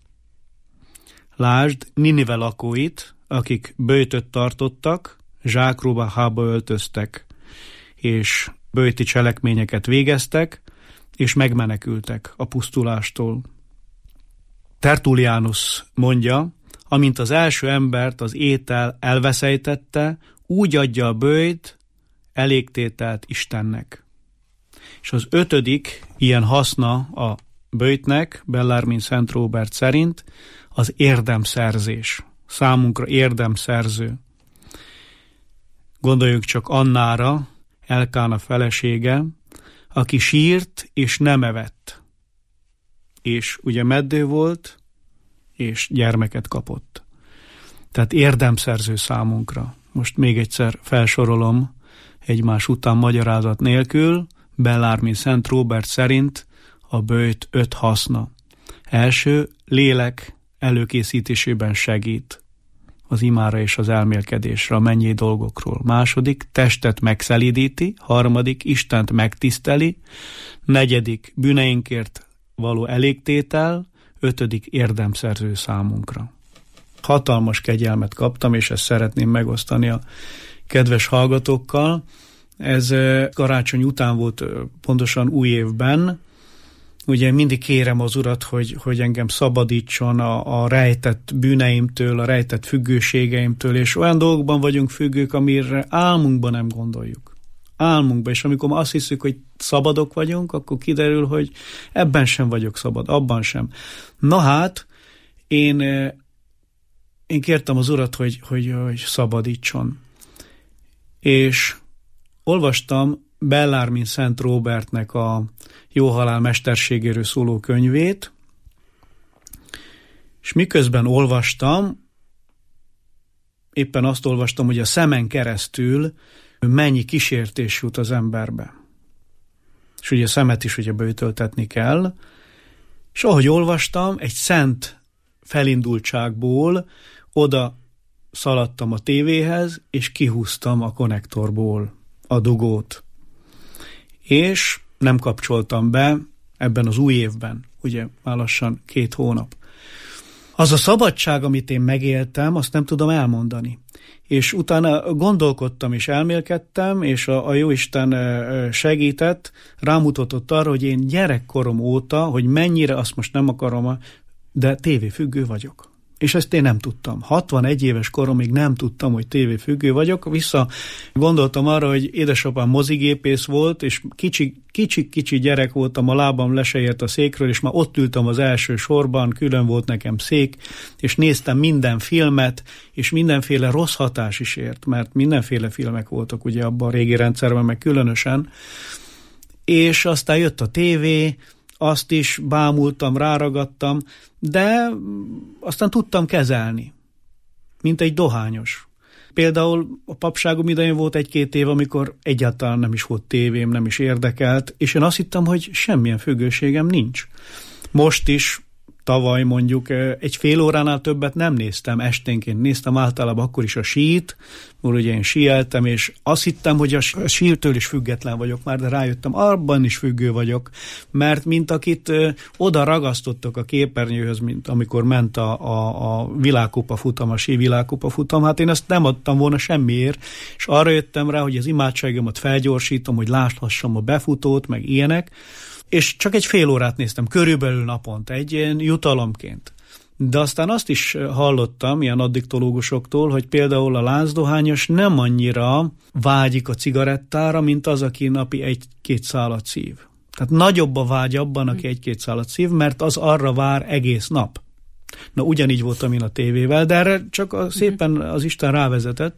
Lásd Ninive lakóit, akik böjtöt tartottak, zsákruhába öltöztek, és böjti cselekményeket végeztek, és megmenekültek a pusztulástól. Tertullianus mondja, amint az első embert az étel elveszejtette, úgy adja a böjt elégtételt Istennek. És az ötödik ilyen haszna a Böjtnek, Bellarmin Szent Róbert szerint az érdemszerzés. Számunkra érdemszerző. Gondoljunk csak Annára, Elkána felesége, aki sírt és nem evett. És ugye meddő volt, és gyermeket kapott. Tehát érdemszerző számunkra. Most még egyszer felsorolom egymás után magyarázat nélkül. Bellarmin Szent Róbert szerint a böjt öt haszna. Első, lélek előkészítésében segít az imára és az elmélkedésre, a mennyei dolgokról. Második, testet megszelídíti. Harmadik, Istent megtiszteli. Negyedik, bűneinkért való elégtétel. Ötödik, érdemszerző számunkra. Hatalmas kegyelmet kaptam, és ezt szeretném megosztani a kedves hallgatókkal. Ez karácsony után volt, pontosan új évben. Ugye mindig kérem az Urat, hogy, hogy engem szabadítson a, a rejtett bűneimtől, a rejtett függőségeimtől, és olyan dolgokban vagyunk függők, amire álmunkban nem gondoljuk. Álmunkban, és amikor azt hiszük, hogy szabadok vagyunk, akkor kiderül, hogy ebben sem vagyok szabad, abban sem. Na hát, én, én kértem az Urat, hogy, hogy, hogy szabadítson. És olvastam Bellarmin Szent Róbertnek a Jó halál mesterségéről szóló könyvét, és miközben olvastam, éppen azt olvastam, hogy a szemen keresztül mennyi kísértés jut az emberbe. És ugye a szemet is ugye böjtöltetni kell, és ahogy olvastam, egy szent felindultságból oda szaladtam a tévéhez, és kihúztam a konnektorból a dugót. És nem kapcsoltam be ebben az új évben, ugye már lassan két hónap. Az a szabadság, amit én megéltem, azt nem tudom elmondani. És utána gondolkodtam és elmélkedtem, és a, a Jóisten segített, rámutatott arra, hogy én gyerekkorom óta, hogy mennyire, azt most nem akarom, de tévéfüggő vagyok. És ezt én nem tudtam. hatvanegy éves koromig nem tudtam, hogy tévéfüggő vagyok. Vissza gondoltam arra, hogy édesapám mozigépész volt, és kicsi, kicsi, kicsi gyerek voltam, a lábam le se ért a székről, és már ott ültem az első sorban, külön volt nekem szék, és néztem minden filmet, és mindenféle rossz hatás is ért, mert mindenféle filmek voltak ugye abban a régi rendszerben, meg különösen. És aztán jött a tévé, azt is bámultam, ráragadtam, de aztán tudtam kezelni, mint egy dohányos. Például a papságom idején volt egy-két év, amikor egyáltalán nem is volt tévém, nem is érdekelt, és én azt hittem, hogy semmilyen függőségem nincs. Most is, tavaly mondjuk egy fél óránál többet nem néztem, esténként néztem általában akkor is a sít, mert ugye én síeltem, és azt hittem, hogy a sírtől is független vagyok már, de rájöttem, abban is függő vagyok, mert mint akit oda ragasztottak a képernyőhöz, mint amikor ment a, a, a világkupa futam, a sí világkupa futam, hát én ezt nem adtam volna semmiért, és arra jöttem rá, hogy az imádságomat felgyorsítom, hogy láthassam a befutót, meg ilyenek, és csak egy fél órát néztem, körülbelül naponta, egy ilyen jutalomként. De aztán azt is hallottam ilyen addiktológusoktól, hogy például a lázdohányos nem annyira vágyik a cigarettára, mint az, aki napi egy-két szálat szív. Tehát nagyobb a vágy abban, aki egy-két szálat szív, mert az arra vár egész nap. Na, ugyanígy voltam én a tévével, de erre csak a, szépen az Isten rávezetett.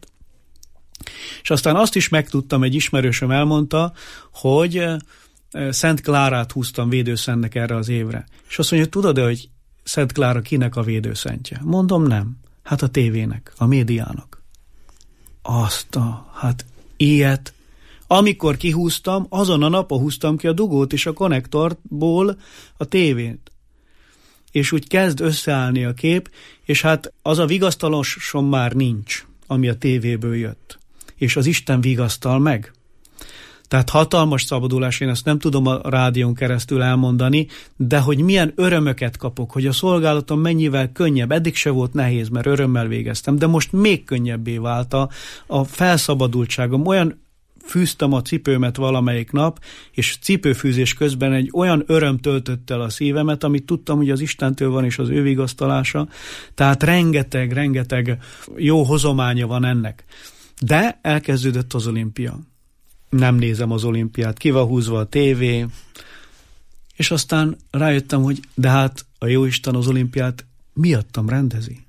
És aztán azt is megtudtam, egy ismerősöm elmondta, hogy Szent Klárát húztam védőszentnek erre az évre. És azt mondja, tudod-e, hogy Szent Klára kinek a védőszentje? Mondom, nem. Hát a tévének, a médiának. Azt a, hát ilyet. Amikor kihúztam, azon a napon húztam ki a dugót és a konnektorból a tévét. És úgy kezd összeállni a kép, és hát az a vigasztalosom már nincs, ami a tévéből jött. És az Isten vigasztal meg. Tehát hatalmas szabadulás, én ezt nem tudom a rádión keresztül elmondani, de hogy milyen örömöket kapok, hogy a szolgálatom mennyivel könnyebb, eddig se volt nehéz, mert örömmel végeztem, de most még könnyebbé vált a, a felszabadultságom. Olyan fűztem a cipőmet valamelyik nap, és cipőfűzés közben egy olyan öröm töltött el a szívemet, amit tudtam, hogy az Istentől van, és az ő vigasztalása. Tehát rengeteg, rengeteg jó hozománya van ennek. De elkezdődött az olimpia. Nem nézem az olimpiát, ki van húzva a tévé, És aztán rájöttem, hogy de hát a Jóisten az olimpiát miattam rendezi.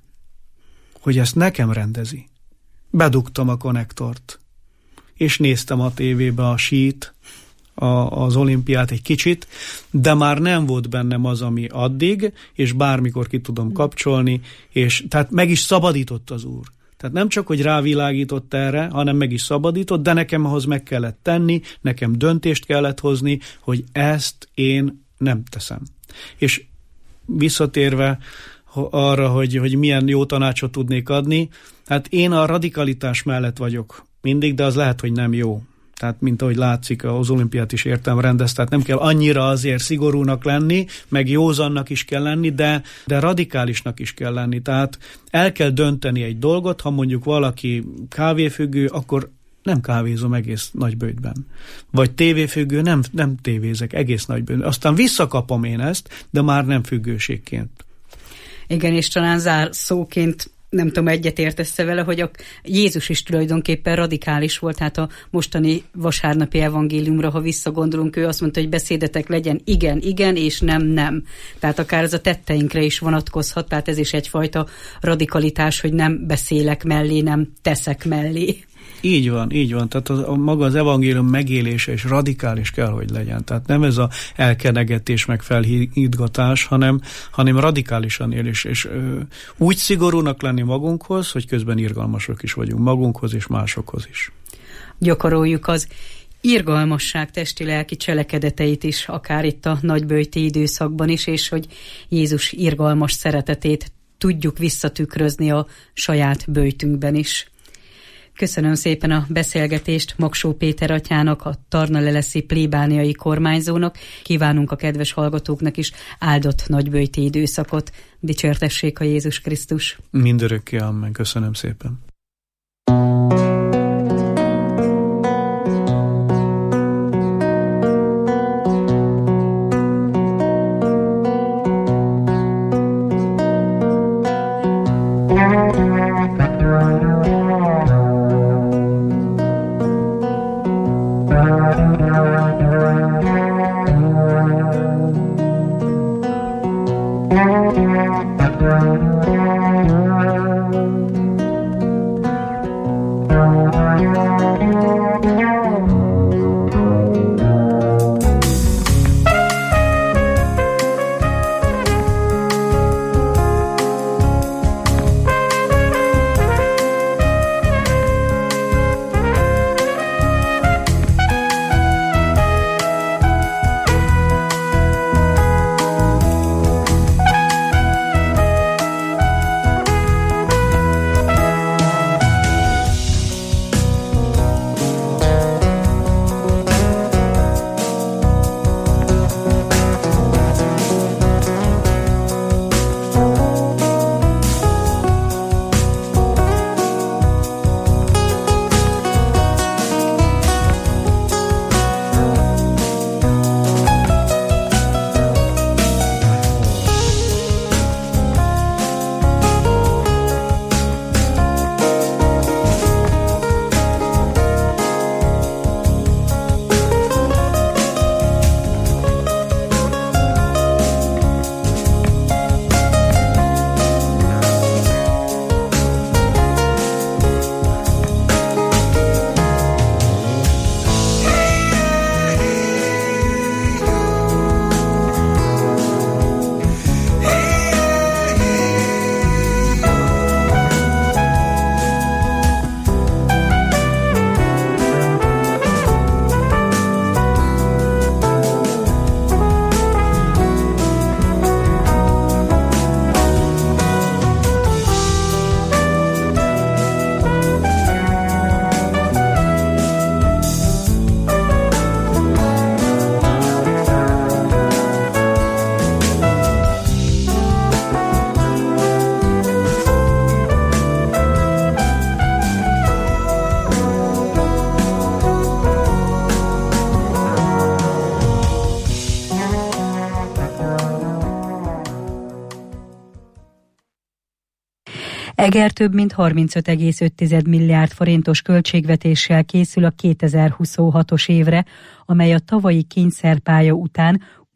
Hogy ezt nekem rendezi. Bedugtam a konnektort, és néztem a tévébe a sít, a, az olimpiát egy kicsit, de már nem volt bennem az, ami addig, és bármikor ki tudom kapcsolni, és tehát meg is szabadított az Úr. Tehát nem csak, hogy rávilágított erre, hanem meg is szabadított, de nekem ahhoz meg kellett tenni, nekem döntést kellett hozni, hogy ezt én nem teszem. És visszatérve arra, hogy, hogy milyen jó tanácsot tudnék adni, hát én a radikalitás mellett vagyok mindig, de az lehet, hogy nem jó. Tehát, mint ahogy látszik, az olimpiát is értem rendez, tehát nem kell annyira azért szigorúnak lenni, meg józannak is kell lenni, de, de radikálisnak is kell lenni. Tehát el kell dönteni egy dolgot, ha mondjuk valaki kávéfüggő, akkor nem kávézom egész nagyböjtben. Vagy tévéfüggő, nem, nem tévézek egész nagyböjtben. Aztán visszakapom én ezt, de már nem függőségként. Igen, és talán zárszóként nem tudom, egyetértesz-e vele, hogy a Jézus is tulajdonképpen radikális volt, hát a mostani vasárnapi evangéliumra, ha visszagondolunk, ő azt mondta, hogy beszédetek legyen igen, igen, és nem, nem. Tehát akár ez a tetteinkre is vonatkozhat, tehát ez is egyfajta radikalitás, hogy nem beszélek mellé, nem teszek mellé. Így van, így van. Tehát a, a maga az evangélium megélése is radikális kell, hogy legyen. Tehát nem ez a elkenegetés meg felhídgatás, hanem, hanem radikálisan él, és, és ö, úgy szigorúnak lenni magunkhoz, hogy közben irgalmasok is vagyunk magunkhoz és másokhoz is. Gyakoroljuk az irgalmasság testi-lelki cselekedeteit is, akár itt a nagyböjti időszakban is, és hogy Jézus irgalmas szeretetét tudjuk visszatükrözni a saját böjtünkben is. Köszönöm szépen a beszélgetést Maksó Péter atyának, a tarnaleleszi plébániai kormányzónak. Kívánunk a kedves hallgatóknak is áldott nagyböjti időszakot. Dicsértessék a Jézus Krisztus! Mindörökké, amen. Köszönöm szépen! Eger több mint harmincöt egész öt milliárd forintos költségvetéssel készül a kétezer-huszonhatos évre, amely a tavalyi kényszerpálya után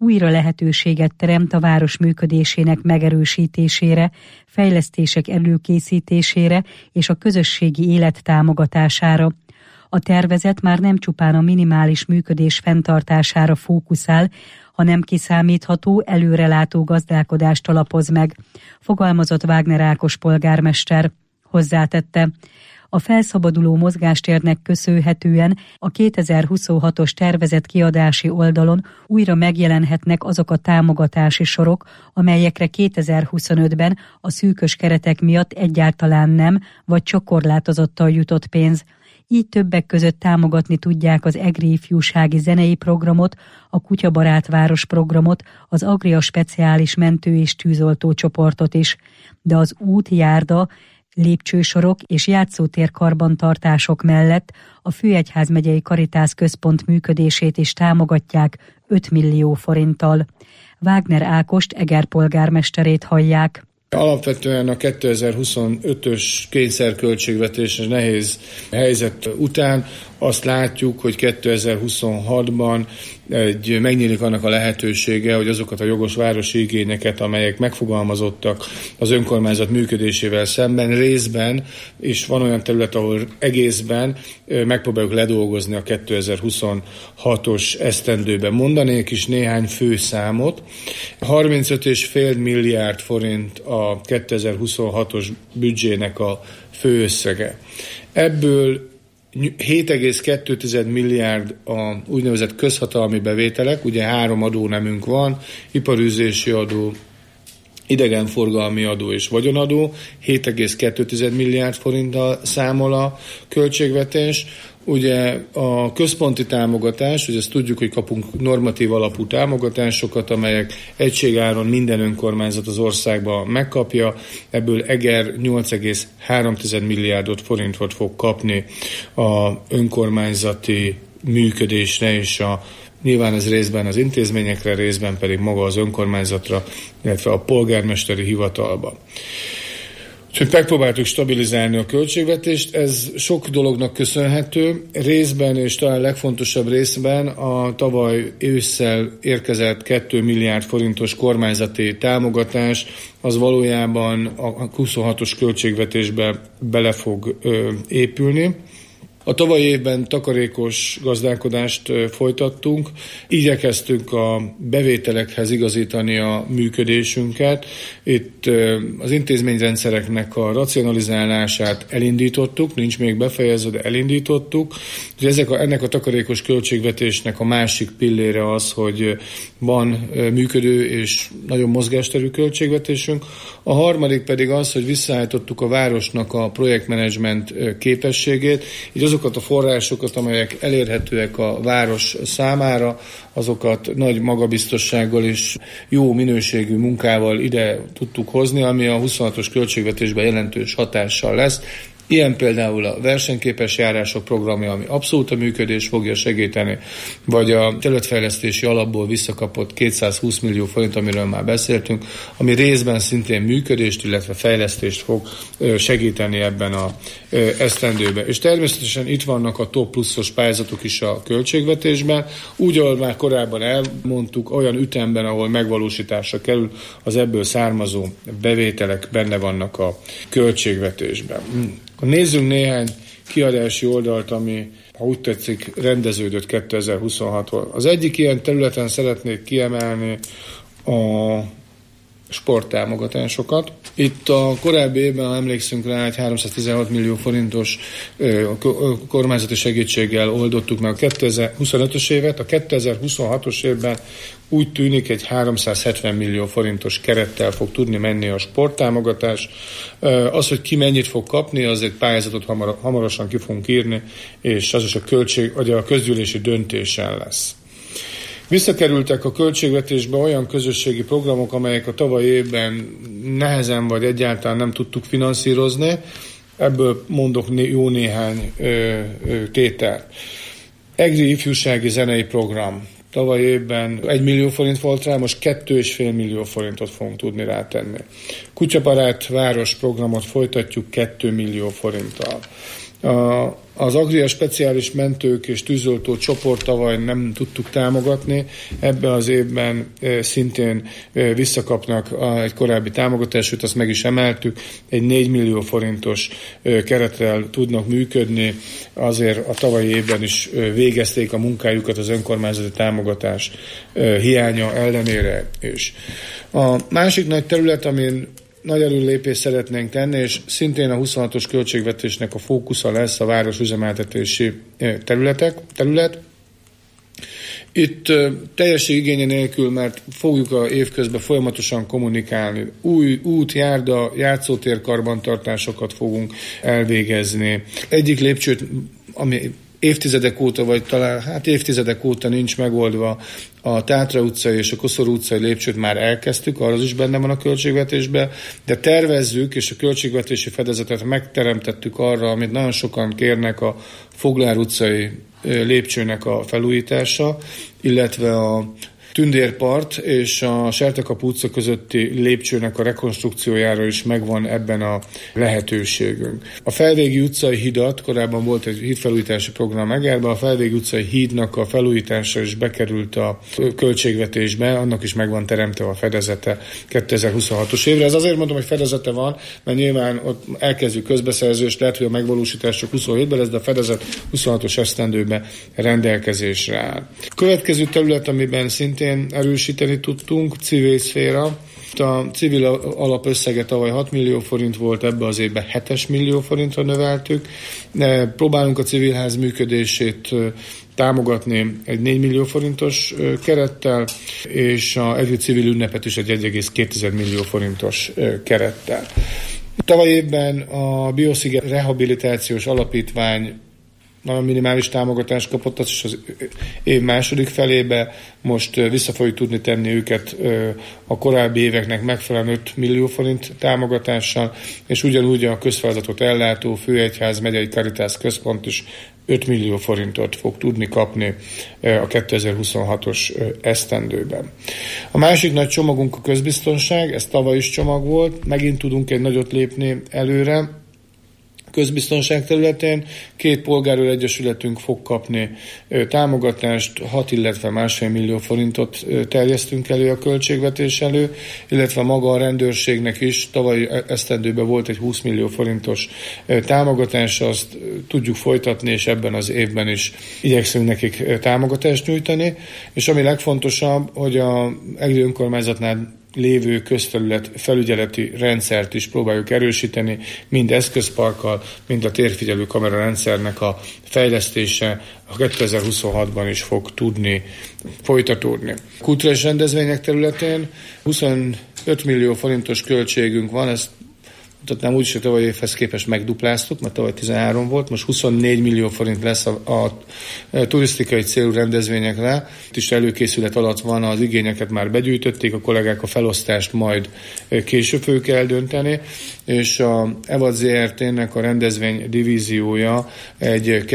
újra lehetőséget teremt a város működésének megerősítésére, fejlesztések előkészítésére és a közösségi élet támogatására. A tervezet már nem csupán a minimális működés fenntartására fókuszál, hanem kiszámítható, előrelátó gazdálkodást alapoz meg, fogalmazott Wagner Ákos polgármester. Hozzátette, a felszabaduló mozgástérnek köszönhetően a kétezer-huszonhatos tervezett kiadási oldalon újra megjelenhetnek azok a támogatási sorok, amelyekre kétezer-huszonötben a szűkös keretek miatt egyáltalán nem, vagy csak korlátozottan jutott pénz. Így többek között támogatni tudják az EGRI ifjúsági zenei programot, a Kutyabarát város programot, az Agria speciális mentő- és tűzoltó csoportot is. De az út, járda, lépcsősorok és játszótér karbantartások mellett a Főegyházmegyei Karitász Központ működését is támogatják öt millió forinttal. Wagner Ákost, Eger polgármesterét hallják. Alapvetően a kétezer-huszonötös kényszerköltségvetés nehéz helyzet után azt látjuk, hogy kétezer-huszonhatban egy, megnyílik annak a lehetősége, hogy azokat a jogos városi igényeket, amelyek megfogalmazottak az önkormányzat működésével szemben, részben, és van olyan terület, ahol egészben megpróbáljuk ledolgozni a kétezer-huszonhatos esztendőben. Mondanék is néhány fő számot. harmincöt egész öt milliárd forint a kétezer-huszonhatos büdzsének a fő összege. Ebből hét egész kettő milliárd a úgynevezett közhatalmi bevételek, ugye három adónemünk van, iparűzési adó, idegenforgalmi adó és vagyonadó, hét egész kettő milliárd forinttal számol a költségvetés. Ugye a központi támogatás, ugye ezt tudjuk, hogy kapunk normatív alapú támogatásokat, amelyek egységáron minden önkormányzat az országban megkapja, ebből Eger nyolc egész három milliárdot forintot fog kapni a önkormányzati működésre, és a nyilván ez részben az intézményekre, részben pedig maga az önkormányzatra, illetve a polgármesteri hivatalba. Úgyhogy megpróbáltuk stabilizálni a költségvetést, ez sok dolognak köszönhető, részben és talán legfontosabb részben a tavaly ősszel érkezett két milliárd forintos kormányzati támogatás, az valójában a huszonhatos költségvetésbe bele fog ö, épülni. A tavalyi évben takarékos gazdálkodást folytattunk, igyekeztünk a bevételekhez igazítani a működésünket. Itt az intézményrendszereknek a racionalizálását elindítottuk, nincs még befejezve, de elindítottuk. Ezek a, ennek a takarékos költségvetésnek a másik pillére az, hogy van működő és nagyon mozgásterű költségvetésünk. A harmadik pedig az, hogy visszaállítottuk a városnak a projektmenedzsment képességét, így azokat a forrásokat, amelyek elérhetőek a város számára, azokat nagy magabiztossággal és jó minőségű munkával ide tudtuk hozni, ami a huszonhatos költségvetésben jelentős hatással lesz. Ilyen például a versenyképes járások programja, ami abszolút a működés fogja segíteni, vagy a területfejlesztési alapból visszakapott kétszázhúsz millió forint, amiről már beszéltünk, ami részben szintén működést, illetve fejlesztést fog segíteni ebben az esztendőben. És természetesen itt vannak a top pluszos pályázatok is a költségvetésben, úgy, ahogy már korábban elmondtuk, olyan ütemben, ahol megvalósításra kerül, az ebből származó bevételek benne vannak a költségvetésben. Nézzünk néhány kiadási oldalt, ami, ha úgy tetszik, rendeződött kétezer-huszonhatban. Az egyik ilyen területen szeretnék kiemelni a sporttámogatásokat. Itt a korábbi évben, ha emlékszünk rá, egy háromszáztizenhat millió forintos kormányzati segítséggel oldottuk meg a kétezer-huszonötös évet. A kétezer-huszonhatos évben úgy tűnik, egy háromszázhetven millió forintos kerettel fog tudni menni a sporttámogatás. Az, hogy ki mennyit fog kapni, az egy pályázatot hamar, hamarosan ki fogunk írni, és az is a költség, vagy a közgyűlési döntésen lesz. Visszakerültek a költségvetésbe olyan közösségi programok, amelyek a tavalyi évben nehezen vagy egyáltalán nem tudtuk finanszírozni. Ebből mondok jó néhány ö, ö, tételt. EGRI ifjúsági zenei program. Tavaly évben egy millió forint volt rá, most kettő és fél millió forintot fogunk tudni rátenni. Kutyabarát város programot folytatjuk két millió forinttal. A Az Agria speciális mentők és tűzoltó csoport tavaly nem tudtuk támogatni, ebben az évben szintén visszakapnak egy korábbi támogatást, azt meg is emeltük, egy négy millió forintos kerettel tudnak működni, azért a tavalyi évben is végezték a munkájukat az önkormányzati támogatás hiánya ellenére is. A másik nagy terület, amin nagy előrelépést szeretnénk tenni, és szintén a huszonhatos költségvetésnek a fókusza lesz a városüzemeltetési területek, terület. Itt teljesség igénye nélkül, mert fogjuk a évközben folyamatosan kommunikálni. Új út, járda, játszótér karbantartásokat fogunk elvégezni. Egyik lépcsőt, ami évtizedek óta, vagy talán hát évtizedek óta nincs megoldva, a Tátra utcai és a Koszorú utcai lépcsőt már elkezdtük, arra is benne van a költségvetésben, de tervezzük, és a költségvetési fedezetet megteremtettük arra, amit nagyon sokan kérnek, a Foglár utcai lépcsőnek a felújítása, illetve a Tündérpart és a Sertekapu utca közötti lépcsőnek a rekonstrukciójára is megvan ebben a lehetőségünk. A Felvégi utcai hidat, korábban volt egy hídfelújítási program Egerben, a Felvégi utcai hídnak a felújítása is bekerült a költségvetésbe, annak is megvan teremtve a fedezete kétezer-huszonhatos évre. Ez azért mondom, hogy fedezete van, mert nyilván ott elkezdjük közbeszerzést, lehet, hogy a megvalósítás csak huszonhétben lesz, de a fedezet huszonhatos esztendőben rendelkezésre áll. Következő terület, amiben szintén erősíteni tudtunk, civil szféra. A civil alapösszege tavaly hat millió forint volt, ebbe az évben hét millió forintra növeltük. Próbálunk a civilház működését támogatni egy négy millió forintos kerettel, és a egyik civil ünnepet is egy egy egész két millió forintos kerettel. Tavaly évben a Biosziget Rehabilitációs Alapítvány nagyon minimális támogatást kapott, az is az év második felébe. Most vissza fogjuk tudni tenni őket a korábbi éveknek megfelelően öt millió forint támogatással, és ugyanúgy a közfeladatot ellátó Főegyház megyei Caritas központ is öt millió forintot fog tudni kapni a kétezer-huszonhatos esztendőben. A másik nagy csomagunk a közbiztonság, ez tavaly is csomag volt, megint tudunk egy nagyot lépni előre. Közbiztonság területén két polgárőr egyesületünk fog kapni támogatást, hat, illetve másfél millió forintot terjesztünk elő a költségvetés elő, illetve maga a rendőrségnek is tavaly esztendőben volt egy húsz millió forintos támogatása, azt tudjuk folytatni, és ebben az évben is igyekszünk nekik támogatást nyújtani, és ami legfontosabb, hogy a Egri önkormányzatnál lévő közterület felügyeleti rendszert is próbáljuk erősíteni, mind eszközparkkal, mind a térfigyelő kamera rendszernek a fejlesztése a kétezer-huszonhatban is fog tudni folytatódni. Kulturális rendezvények területén huszonöt millió forintos költségünk van, ezt mutatnám úgy is, hogy tavaly évhez képest megdupláztuk, mert tavaly tizenhárom volt, most huszonnégy millió forint lesz a, a, a turisztikai célú rendezvényekre. Itt is előkészület alatt van, az igényeket már begyűjtötték, a kollégák a felosztást majd később fogjuk eldönteni, és a Evad zé er té-nek a rendezvény divíziója egy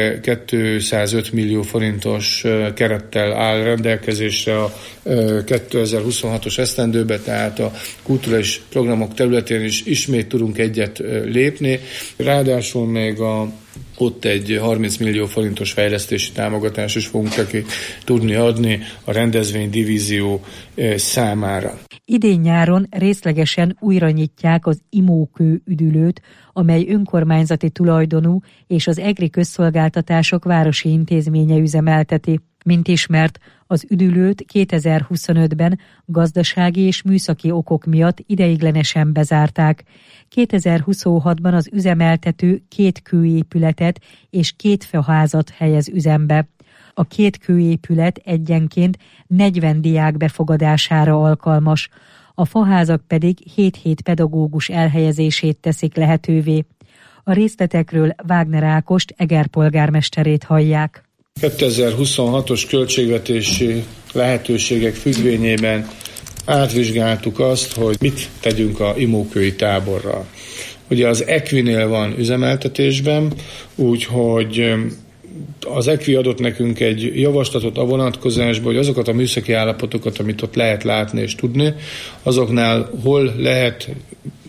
kétszázöt millió forintos kerettel áll rendelkezésre a kétezer-huszonhatos esztendőbe, tehát a kulturális programok területén is ismét tudunk egyet lépni. Ráadásul még a, ott egy harminc millió forintos fejlesztési támogatást is fogunk neki tudni adni a rendezvény divízió számára. Idén nyáron részlegesen újra nyitják az Imókő üdülőt, amely önkormányzati tulajdonú és az Egri Közszolgáltatások városi intézménye üzemelteti. Mint ismert, az üdülőt kétezer-huszonötben gazdasági és műszaki okok miatt ideiglenesen bezárták. kétezer-huszonhatban az üzemeltető két kőépületet és két faházat helyez üzembe. A két kőépület egyenként negyven diák befogadására alkalmas, a faházak pedig hét-hét pedagógus elhelyezését teszik lehetővé. A részletekről Wagner Ákost, Eger polgármesterét hallják. kétezer-huszonhatos költségvetési lehetőségek függvényében átvizsgáltuk azt, hogy mit tegyünk a imókői táborral. Ugye az Equinél van üzemeltetésben, úgyhogy az Equi adott nekünk egy javaslatot a vonatkozásban, hogy azokat a műszaki állapotokat, amit ott lehet látni és tudni, azoknál hol lehet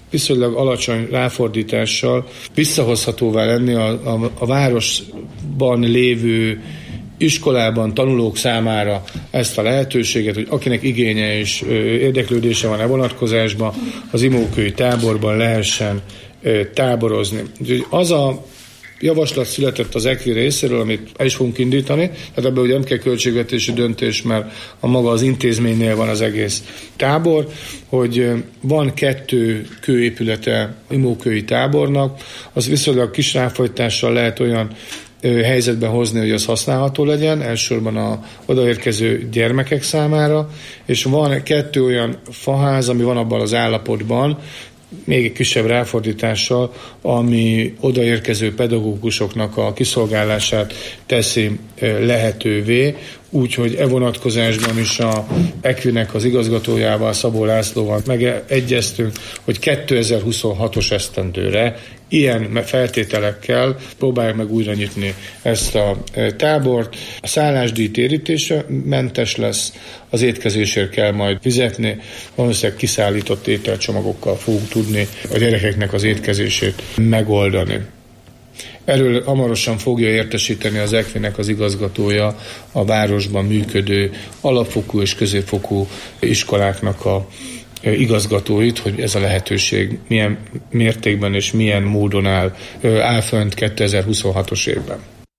viszonylag alacsony ráfordítással visszahozhatóvá lenni a, a, a városban lévő iskolában tanulók számára ezt a lehetőséget, hogy akinek igénye és érdeklődése van e vonatkozásban, az imókői táborban lehessen táborozni. Úgyhogy az a javaslat született az EKVI részéről, amit el is fogunk indítani, tehát ebben ugye nem kell költségvetési döntés, mert a maga az intézménynél van az egész tábor, hogy van kettő kőépülete imókői tábornak, az viszonylag kis ráfordítással lehet olyan helyzetben hozni, hogy az használható legyen, elsősorban a odaérkező gyermekek számára, és van kettő olyan faház, ami van abban az állapotban, még egy kisebb ráfordítással, ami odaérkező pedagógusoknak a kiszolgálását teszi lehetővé, úgyhogy e vonatkozásban is a EKVI-nek az igazgatójával, Szabó Lászlóval megegyeztünk, hogy kétezer-huszonhatos esztendőre ilyen feltételekkel próbálják meg újra nyitni ezt a tábort. A szállásdíj térítése mentes lesz, az étkezésért kell majd fizetni, valószínűleg kiszállított ételcsomagokkal fogunk tudni a gyerekeknek az étkezését megoldani. Erről hamarosan fogja értesíteni az EKVI-nek az igazgatója a városban működő alapfokú és középfokú iskoláknak a igazgatóit, hogy ez a lehetőség milyen mértékben és milyen módon áll, áll fönt kétezer-huszonhatos évben.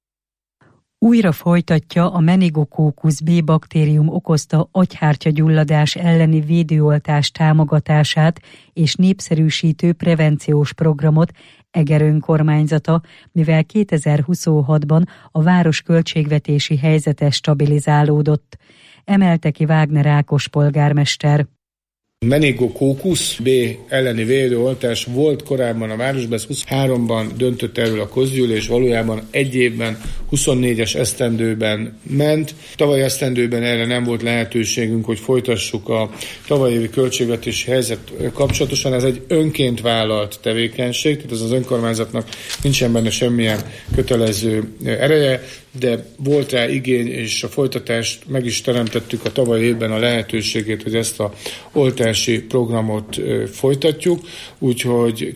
Újra folytatja a meningokókusz B baktérium okozta agyhártyagyulladás elleni védőoltás támogatását és népszerűsítő prevenciós programot Eger önkormányzata, mivel kétezer-huszonhatban a város költségvetési helyzete stabilizálódott, emelte ki Wagner Ákos polgármester. Meningokókusz B elleni védőoltás volt korábban a városban, ez huszonháromban döntött erről a közgyűlés, valójában egy évben, huszonnégyes esztendőben ment. Tavaly esztendőben erre nem volt lehetőségünk, hogy folytassuk a tavalyi évi költségvetési helyzet kapcsolatosan. Ez egy önként vállalt tevékenység, tehát ez az önkormányzatnak nincsen benne semmilyen kötelező ereje, de volt rá igény, és a folytatást meg is teremtettük a tavalyi évben a lehetőségét, hogy ezt a oltási programot folytatjuk, úgyhogy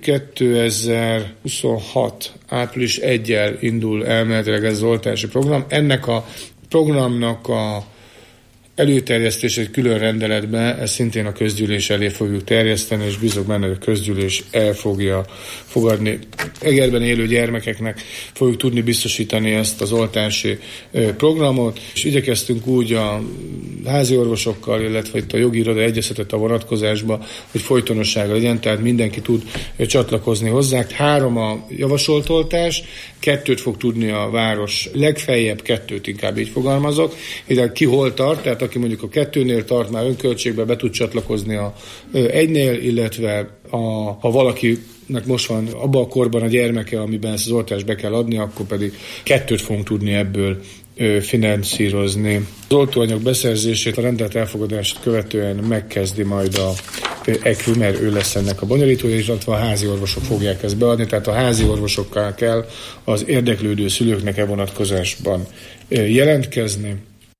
kétezer-huszonhat április elsejétől indul elméletileg ez az oltási program. Ennek a programnak a előterjesztés egy külön rendeletben, ezt szintén a közgyűlés elé fogjuk terjeszteni, és bízok benne, hogy a közgyűlés el fogja fogadni. Egerben élő gyermekeknek fogjuk tudni biztosítani ezt az oltási programot, és igyekeztünk úgy a házi orvosokkal, illetve itt a jogi iroda egyeztetett a vonatkozásba, hogy folytonossága legyen, tehát mindenki tud csatlakozni hozzá. Három a javasolt oltás, kettőt fog tudni a város, legfeljebb kettőt, inkább így fogalmazok, ide ki hol tart, tehát aki mondjuk a kettőnél tart, már önköltségbe be tud csatlakozni a egynél, illetve a, ha valakinek most van abban a korban a gyermeke, amiben ezt az oltást be kell adni, akkor pedig kettőt fogunk tudni ebből finanszírozni. Az oltóanyag beszerzését, a rendelt elfogadást követően megkezdi majd a EKVI, mert ő lesz ennek a bonyolítója, illetve a házi orvosok fogják ezt beadni, tehát a házi orvosokkal kell az érdeklődő szülőknek e vonatkozásban jelentkezni.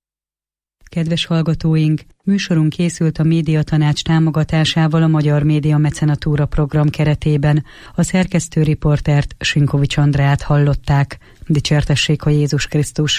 Kedves hallgatóink, műsorunk készült a Médiatanács támogatásával a Magyar Média Mecenatúra program keretében. A szerkesztő riportert, Sinkovics Andrát hallották. Dicsértessék a Jézus Krisztus!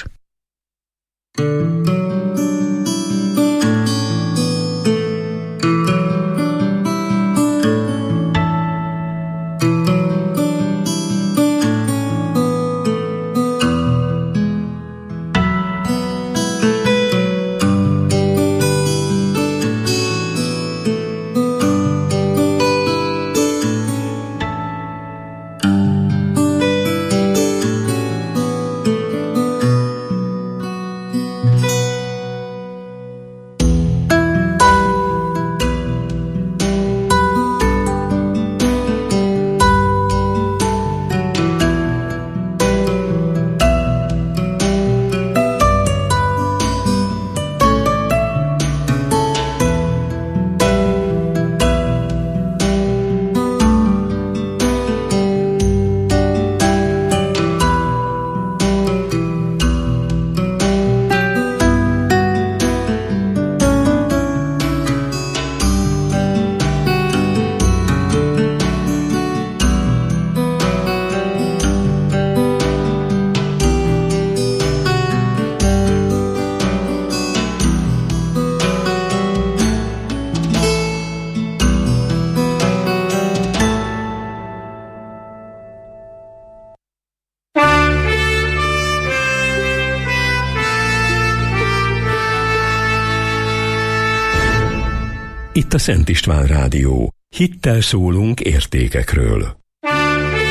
Itt a Szent István Rádió. Hittel szólunk értékekről.